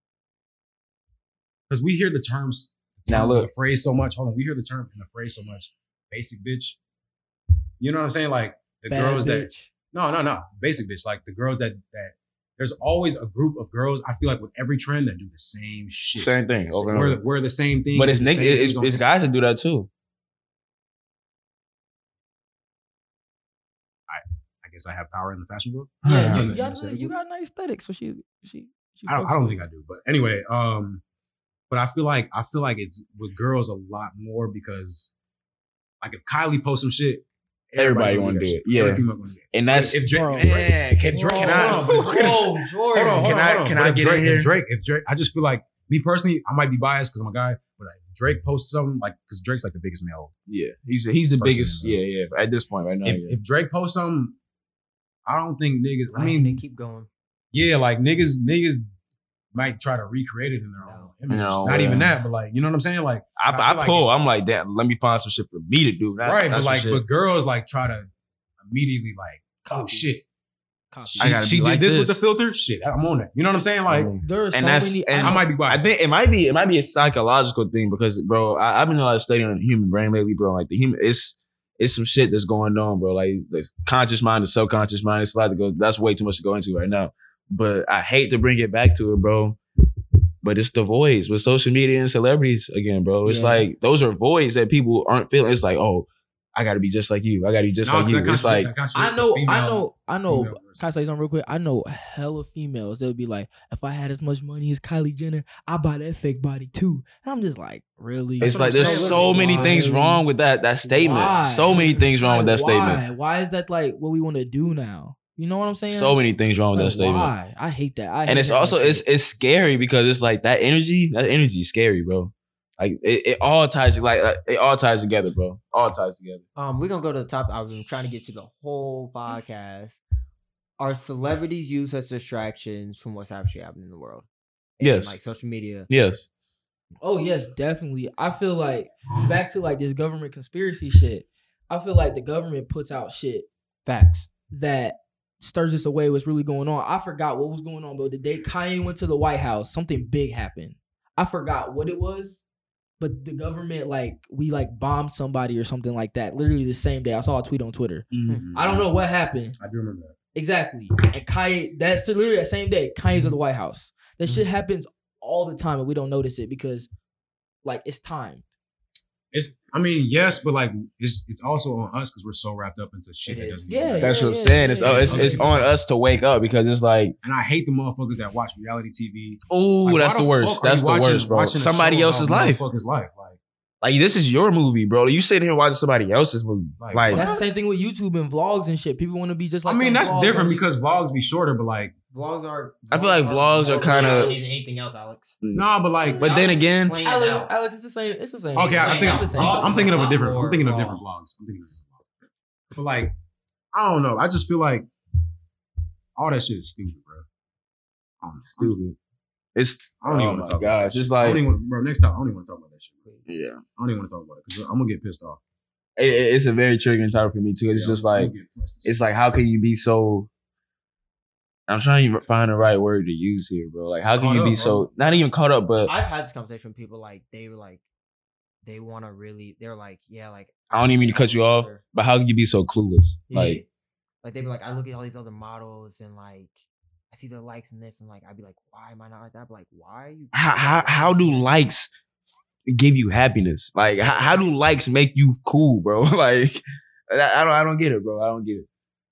Because we hear the terms Now look. the phrase so much. Hold on, we hear the term and the phrase so much. Basic bitch. You know what I'm saying? Like the Bad girls that bitch. no, no, no. Basic bitch. Like the girls that that there's always a group of girls, I feel like with every trend that do the same shit. Same thing over and we're, over. we're the same thing. But it's the niggas. same It's, things on it's Instagram. guys that do that too. I guess I have power in the fashion world. Yeah, Yeah. you, Yeah. got, you got a nice aesthetic. So she she she. I don't, fucks I don't with think it. I do, but anyway, um, but I feel like I feel like it's with girls a lot more because, like, if Kylie posts some shit, Everybody gonna wanna that do shit. it. Yeah. Every female gonna do it. And that's if Drake, Bro. if Drake- man. Can, Drake- can hold I? on, but if Drake- Whoa, Jordan. hold on, hold Can on, I- hold on. can But I if get in Drake, here? If Drake, if Drake, I just feel like me personally, I might be biased because I'm a guy, but like, if Drake posts something like because Drake's like the biggest male. Yeah. He's he's the Person, biggest. bro. Yeah, yeah. At this point right now. If, yeah. if Drake posts something, I don't think niggas. I I mean, mean, keep going. yeah, like niggas, niggas might try to recreate it in their own image. No, Not yeah. even that, but like, you know what I'm saying? Like, I, I feel I like pull. I'm like that. Let me find some shit for me to do. Not, right, not but some like, shit. but girls like try to immediately like, oh Copy. shit, Copy. she, I gotta she be did like this, with the this. filter. Shit, I'm on that. You know what I'm saying? Like, Mm. There are so And that's- many. and I might be I biased. think it might be it might be a psychological thing because bro, I, I've been doing a lot of studying on the human brain lately, bro. Like the human, it's it's some shit that's going on, bro. Like the conscious mind, the subconscious mind. It's a lot to go. That's way too much to go into right now. But I hate to bring it back to it, bro. But it's the voids with social media and celebrities again, bro. It's Yeah. like those are voids that people aren't feeling. It's like, oh, I got to be just like you. I got to be just No, like 'cause you. that It's like contradicts- that I contradicts know, the I female- know, I know. female versus- Can I say something real quick? I know hella females. They'll be like, if I had as much money as Kylie Jenner, I buy that fake body too. And I'm just like, really? it's what like I'm there's saying. so many Why? things wrong with that that statement. Why? So many things wrong with that Like, why? statement. Why is that like what we want to do now? You know what I'm saying? So many things wrong with Like, that statement. why? I hate that. I hate And it's that also shit. it's it's scary because it's like that energy. That energy is scary, bro. Like it, it all ties like uh, it all ties together, bro. All ties together. Um, we're gonna go to the top. I've been trying to get to the whole podcast. Are celebrities used as distractions from what's actually happening in the world? And, Yes. like social media. Yes. Oh yes, definitely. I feel like back to like this government conspiracy shit. I feel like the government puts out shit Facts. that stirs us away what's really going on. I forgot what was going on, but the day Kanye went to the White House, something big happened. I forgot what it was, but the government like we like bombed somebody or something like that. Literally the same day. I saw a tweet on Twitter. Mhm. I don't know what happened. I do remember that. Exactly. And Kanye, that's literally that same day, Kanye's at the White House. That shit happens all the time and we don't notice it because like it's time. It's, I mean, yes, but like it's it's also on us because we're so wrapped up into shit It that is. doesn't. Yeah, even matter. That's yeah, what I'm yeah, saying. It's yeah, oh, it's yeah. it's on us to wake up because it's like, And I hate the motherfuckers that watch reality T V. ooh, Like, that's why the worst. fuck are That's you the watching- worst, bro. watching a Somebody show else's about life. motherfuckers' life, like, Like this is your movie, bro. You sitting here watching somebody else's movie. Like, Like, That's the same thing with YouTube and vlogs and shit. People want to be just like I mean, them that's vlogs different on because YouTube. vlogs be shorter, but like, Vlogs are. I feel like vlogs are more kinda- personal than anything else, Alex. nah, but like, But then again- Plain Alex, out. Alex, it's the same. It's the same. okay, I Plain think out. it's the same. Vlogs I'm thinking of a are different. more I'm thinking of raw. different vlogs. I'm thinking of different vlogs. But like, I don't know. I just feel like all that shit is stupid, bro. I don't know. stupid. It's I don't oh even my want to talk God, about it's that. just shit. I like don't even, bro. Next time, I don't even want to talk about that shit. yeah. I don't even want to talk about it because I'm gonna get pissed off. It, it- it's a very triggering title for me too. It's Yeah, just I'm like gonna get pissed. it's like how can you be so? I'm trying to find the right word to use here, bro. Like how can Caught you be up, so bro. not even caught up, but I've had this conversation with people like they were like they want to really. They're like, yeah, like I don't even mean to cut you off. But how can you be so clueless? Yeah. Like Like they be like, I look at all these other models and like I see their likes and this and like I'd be like, why am I not like that? But like, why are you? how how, how do likes give you happiness? Like how, how do likes make you cool, bro? Like I, I don't I don't get it, bro. I don't get it.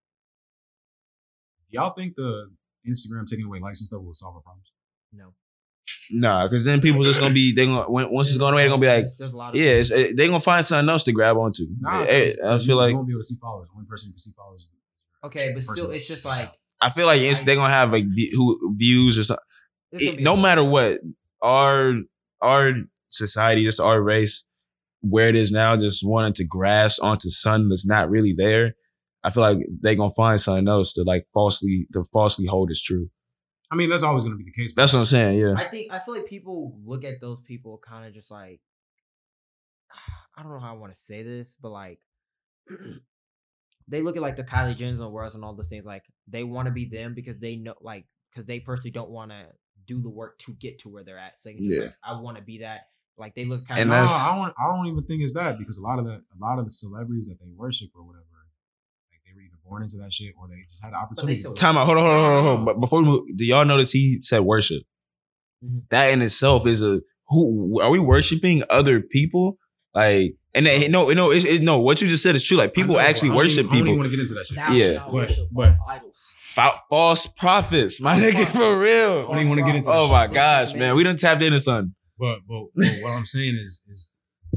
Y'all think the Instagram taking away likes and stuff will solve our problems? No. Nah, because then people just gonna be they gonna when, once it's going away, they're gonna be like, There's a lot of yeah, it's, it, they gonna find something else to grab onto. Nah, Eh, because I you- feel like you won't be able to see followers. The only person who can see followers. is- okay, but still, person. it's just like I feel like it's, they're gonna have like v- who views or something. it's gonna It- be no a- matter what, our our society, just our race, where it is now, just wanting to grasp onto something that's not really there. I feel like they're gonna find something else to like falsely to falsely hold as true. I mean, that's always going to be the case. That's what I'm saying. Yeah, I think I feel like people look at those people kind of just like I don't know how I want to say this, but like they look at like the Kylie Jenners and the worlds and all those things. Like they want to be them because they know, like, because they personally don't want to do the work to get to where they're at. So they can just Yeah. like, I want to be that. Like they look kind And of. no, that's- I don't. I don't even think it's that because a lot of the a lot of the celebrities that they worship or whatever, like they were either born into that shit or they just had the opportunity. still- time out. Hold on, hold on, hold on, hold on. But before we move, do y'all notice he said worship? Mhm. That in itself is a who are we worshiping other people? Like, and then, no, no, it's, it's no. What you just said is true. Like people I know, actually I don't worship even- I don't even people. want to get into that shit. Thou Yeah. shalt But- worship but- false idols. Fa- false prophets, my False nigga, prophets. for real. I don't even want to get into. Oh that my shit. gosh, man, we done tapped into something. But, but, but what I'm saying is is.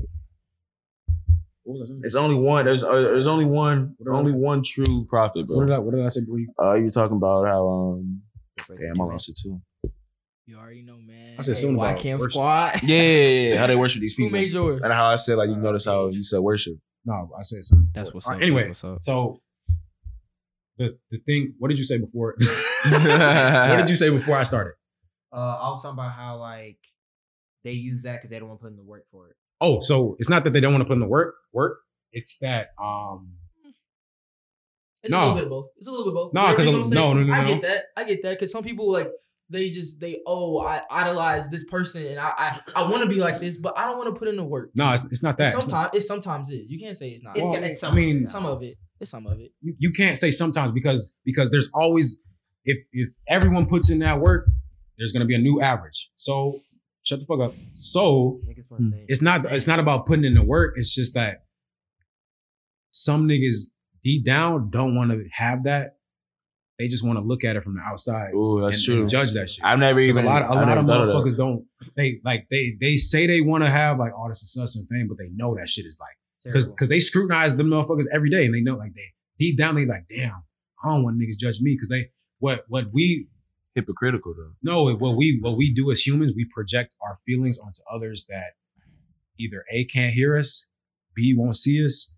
What was I saying? It's only one. There's uh, there's only one. Only one true prophet, What did bro. I What did I say, bro? Uh, you talking about how um. Damn, I lost it too. You already know, man. I said something Why about Camp worship. Squad. Yeah, yeah, yeah, how they worship these Who people, made yours? and how I said like you notice how you said worship. No, I said something. Before. That's what's All up. right, anyway, That's what's up. so the the thing. What did you say before? What did you say before I started? Uh, I was talking about how like they use that because they don't want to put in the work for it. Oh, so it's not that they don't want to put in the work. Work. It's that. Um. It's No. a little bit of both. It's a little bit of both. No, You 'cause know I'm- what saying? no, no, no, I no. get that. I get that because some people like they just they oh I idolize this person and I I, I want to be like this, but I don't want to put in the work. No, it's, it's not that. It's not- Sometimes it sometimes is. You can't say it's not. It's Well, got- it's I mean, Some of it. It's some of it. you, you can't say sometimes because because there's always if if everyone puts in that work, there's gonna be a new average. So shut the fuck up. So Niggas wanna say- it's not it's not about putting in the work. It's just that some niggas deep down don't want to have that. They just want to look at it from the outside. Ooh, that's and, true. and judge that shit. I've never Because even. a lot, of, a I've lot of never thought motherfuckers that. don't. They like they they say they want to have like all the success and fame, but they know that shit is like because Terrible. because they scrutinize them motherfuckers every day, and they know like they deep down they like, damn, I don't want niggas judge me because they what what we Hypocritical though. know what we what we do as humans, we project our feelings onto others that either A can't hear us, B won't see us,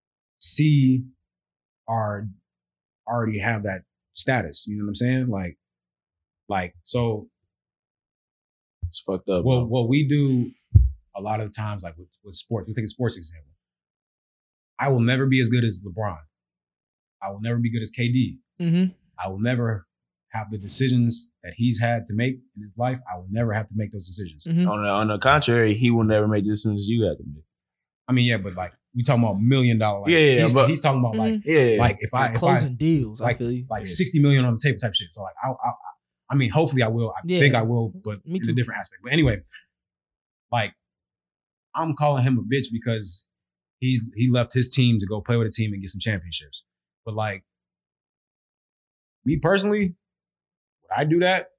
C are already have that status. You know what I'm saying? Like, like so. It's fucked up. Well, bro. what we do a lot of the times, like with, with sports, let's take a sports example. I will never be as good as LeBron. I will never be good as K D. Mm-hmm. I will never have the decisions that he's had to make in his life. I will never have to make those decisions. Mm-hmm. On the, on the contrary, he will never make decisions you have to make. I mean, yeah, but like we talking about million dollar. Like, Yeah, yeah, he's, but- he's talking about like, Yeah, yeah. like if I, Like if closing I deals. I like, feel you. like Yeah. sixty million on the table type shit. So like, I, I, I mean, hopefully I will. I Yeah. think I will, but Me in too. a different aspect. But anyway, like I'm calling him a bitch because he's he left his team to go play with a team and get some championships. But like me personally, would I do that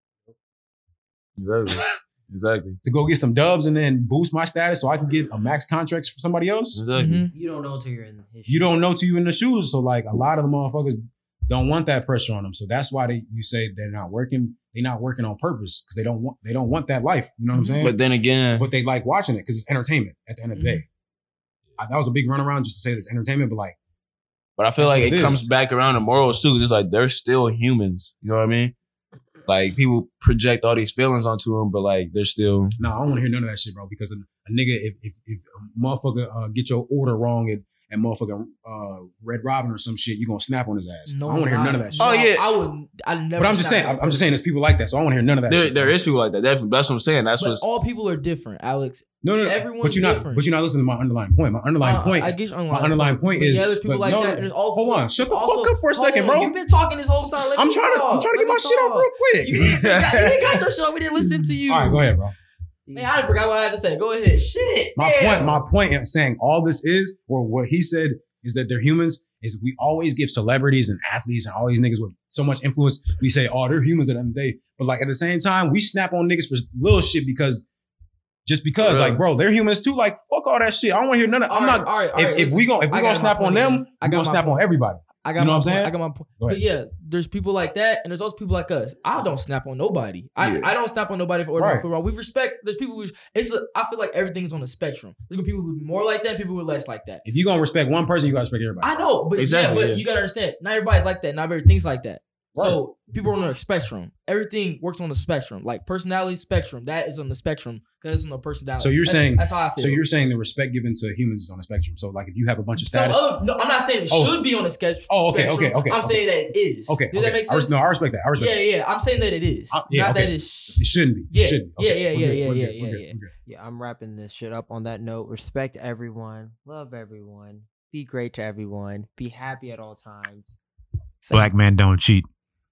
exactly. Exactly. to go get some dubs and then boost my status so I can get a max contract for somebody else? Exactly. Mhm. You don't know until you're in his You don't shoes. know till you in the shoes. So like a lot of the motherfuckers don't want that pressure on them. So that's why they you say they're not working. They're not working on purpose because they don't want they don't want that life. You know what I'm saying? But then again, But they like watching it because it's entertainment at the end of the day. I, that was a big runaround just to say that it's entertainment, but like but I feel That's like what it it comes is. back around to morals too. 'Cause it's like they're still humans. You know what I mean? Like people project all these feelings onto them, but like they're still. no, I don't want to hear none of that shit, bro. Because a, a nigga, if if, if a motherfucker uh, get your order wrong and and motherfucker uh, Red Robin or some shit, you gonna snap on his ass. I don't want to hear none of that shit. Oh, yeah. I would. I never. But I'm just saying, I'm, I'm just saying, there's people like that, so I don't want to hear none of that There, shit. there bro. is people like that. Definitely. That's what I'm saying. That's But what's. all people are different, Alex. No, no, no. Everyone's but you're not. different. But you're not listening to my underlying point. My underlying Uh, point. I get your my underlying point but is. Yeah, there's people but like no, that. no, And there's all. hold on, shut the also- fuck up for a hold second, on, bro. You've been talking this whole time. Let I'm me trying to. talk. I'm trying to Let get my me shit off talk. real quick. You ain't got, you ain't got your shit off. We didn't listen to you. All right, go ahead, bro. Man, I forgot what I had to say. Go ahead. Shit. My damn. point, my point in saying all this is, or what he said is that they're humans, is we always give celebrities and athletes and all these niggas with so much influence, we say, oh, they're humans at the end of the day. But like at the same time, we snap on niggas for little shit because just because, Yeah. like, bro, they're humans too. Like, fuck all that shit. I don't want to hear none of All I'm right, not all right, all if, right, if listen. we gon' if we I gonna got my snap on point them, again. I we got gonna my snap on point. everybody. I got You know my what I'm point. saying? I got my point. Go ahead. But yeah, there's people like that, and there's also people like us. I don't snap on nobody. I, Yeah. I don't snap on nobody for ordering Right. food wrong. We respect. There's people who it's. A, I feel like everything's on the spectrum. There's gonna be people who are more like that, people who are less like that. If you gonna respect one person, you gotta respect everybody. I know, but Exactly, yeah, but yeah. you gotta understand. Not everybody's like that. Not everything's like that. Right. So people are on the spectrum. Everything works on the spectrum. Like personality spectrum, that is on the spectrum because it's on the personality. So you're That's- saying- that's how I feel. So you're saying the respect given to humans is on the spectrum. So like if you have a bunch of Some status. other- no, I'm not saying it Oh. should be on the sketch. Oh, okay, spectrum. okay, okay, I'm okay. saying that it is. Okay, Does okay. that make I res- sense? no, I respect that. I respect Yeah, that. yeah. I'm saying that it is. Uh, yeah, not okay. that it sh- It shouldn't be. It Yeah, shouldn't. yeah, Okay, yeah, we're yeah, good, yeah, we're yeah, good, yeah, we're good, yeah. we're good. Yeah, I'm wrapping this shit up on that note. Respect everyone. Love everyone. Be great to everyone. Be happy at all times. Black man don't cheat.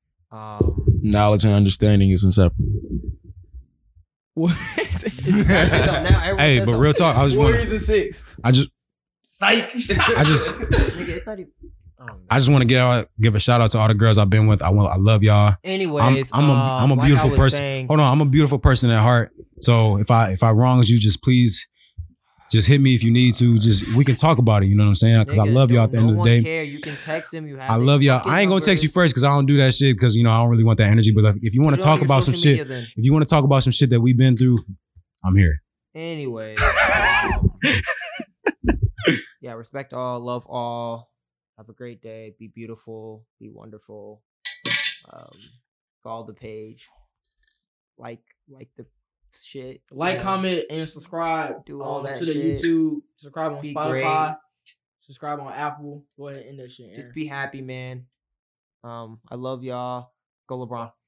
Um, Knowledge and understanding is inseparable. What? now everyone Hey, says but something. real talk, I just want Warriors and six. I just Psych. I just Nigga, it's not even. Oh, I just want to give out, give a shout out to all the girls I've been with. I want I love y'all. Anyways, I'm a um, I'm a like I beautiful was person. saying- Hold on, I'm a beautiful person at heart. So if I if I wrongs you, just please just hit me if you need to. Just we can talk about it. You know what I'm saying? Because I Nigga, love y'all at don't- the end no of the one day. Care. You can text him. You have. I their love y'all. fucking I ain't gonna text you numbers. first because I don't do that shit because you know I don't really want that energy. But if, if you want Put to it on talk your about some social shit, media then. if you want to talk about some shit that we've been through, I'm here. Anyways, um, yeah, respect all, love all. Have a great day. Be beautiful. Be wonderful. Um, follow the page. Like, like the shit. Like, Yeah. comment, and subscribe. Do all um, that to the shit. YouTube. Subscribe on Be Spotify. great. Subscribe on Apple. Go ahead and end that shit. Just Aaron. be happy, man. Um, I love y'all. Go LeBron.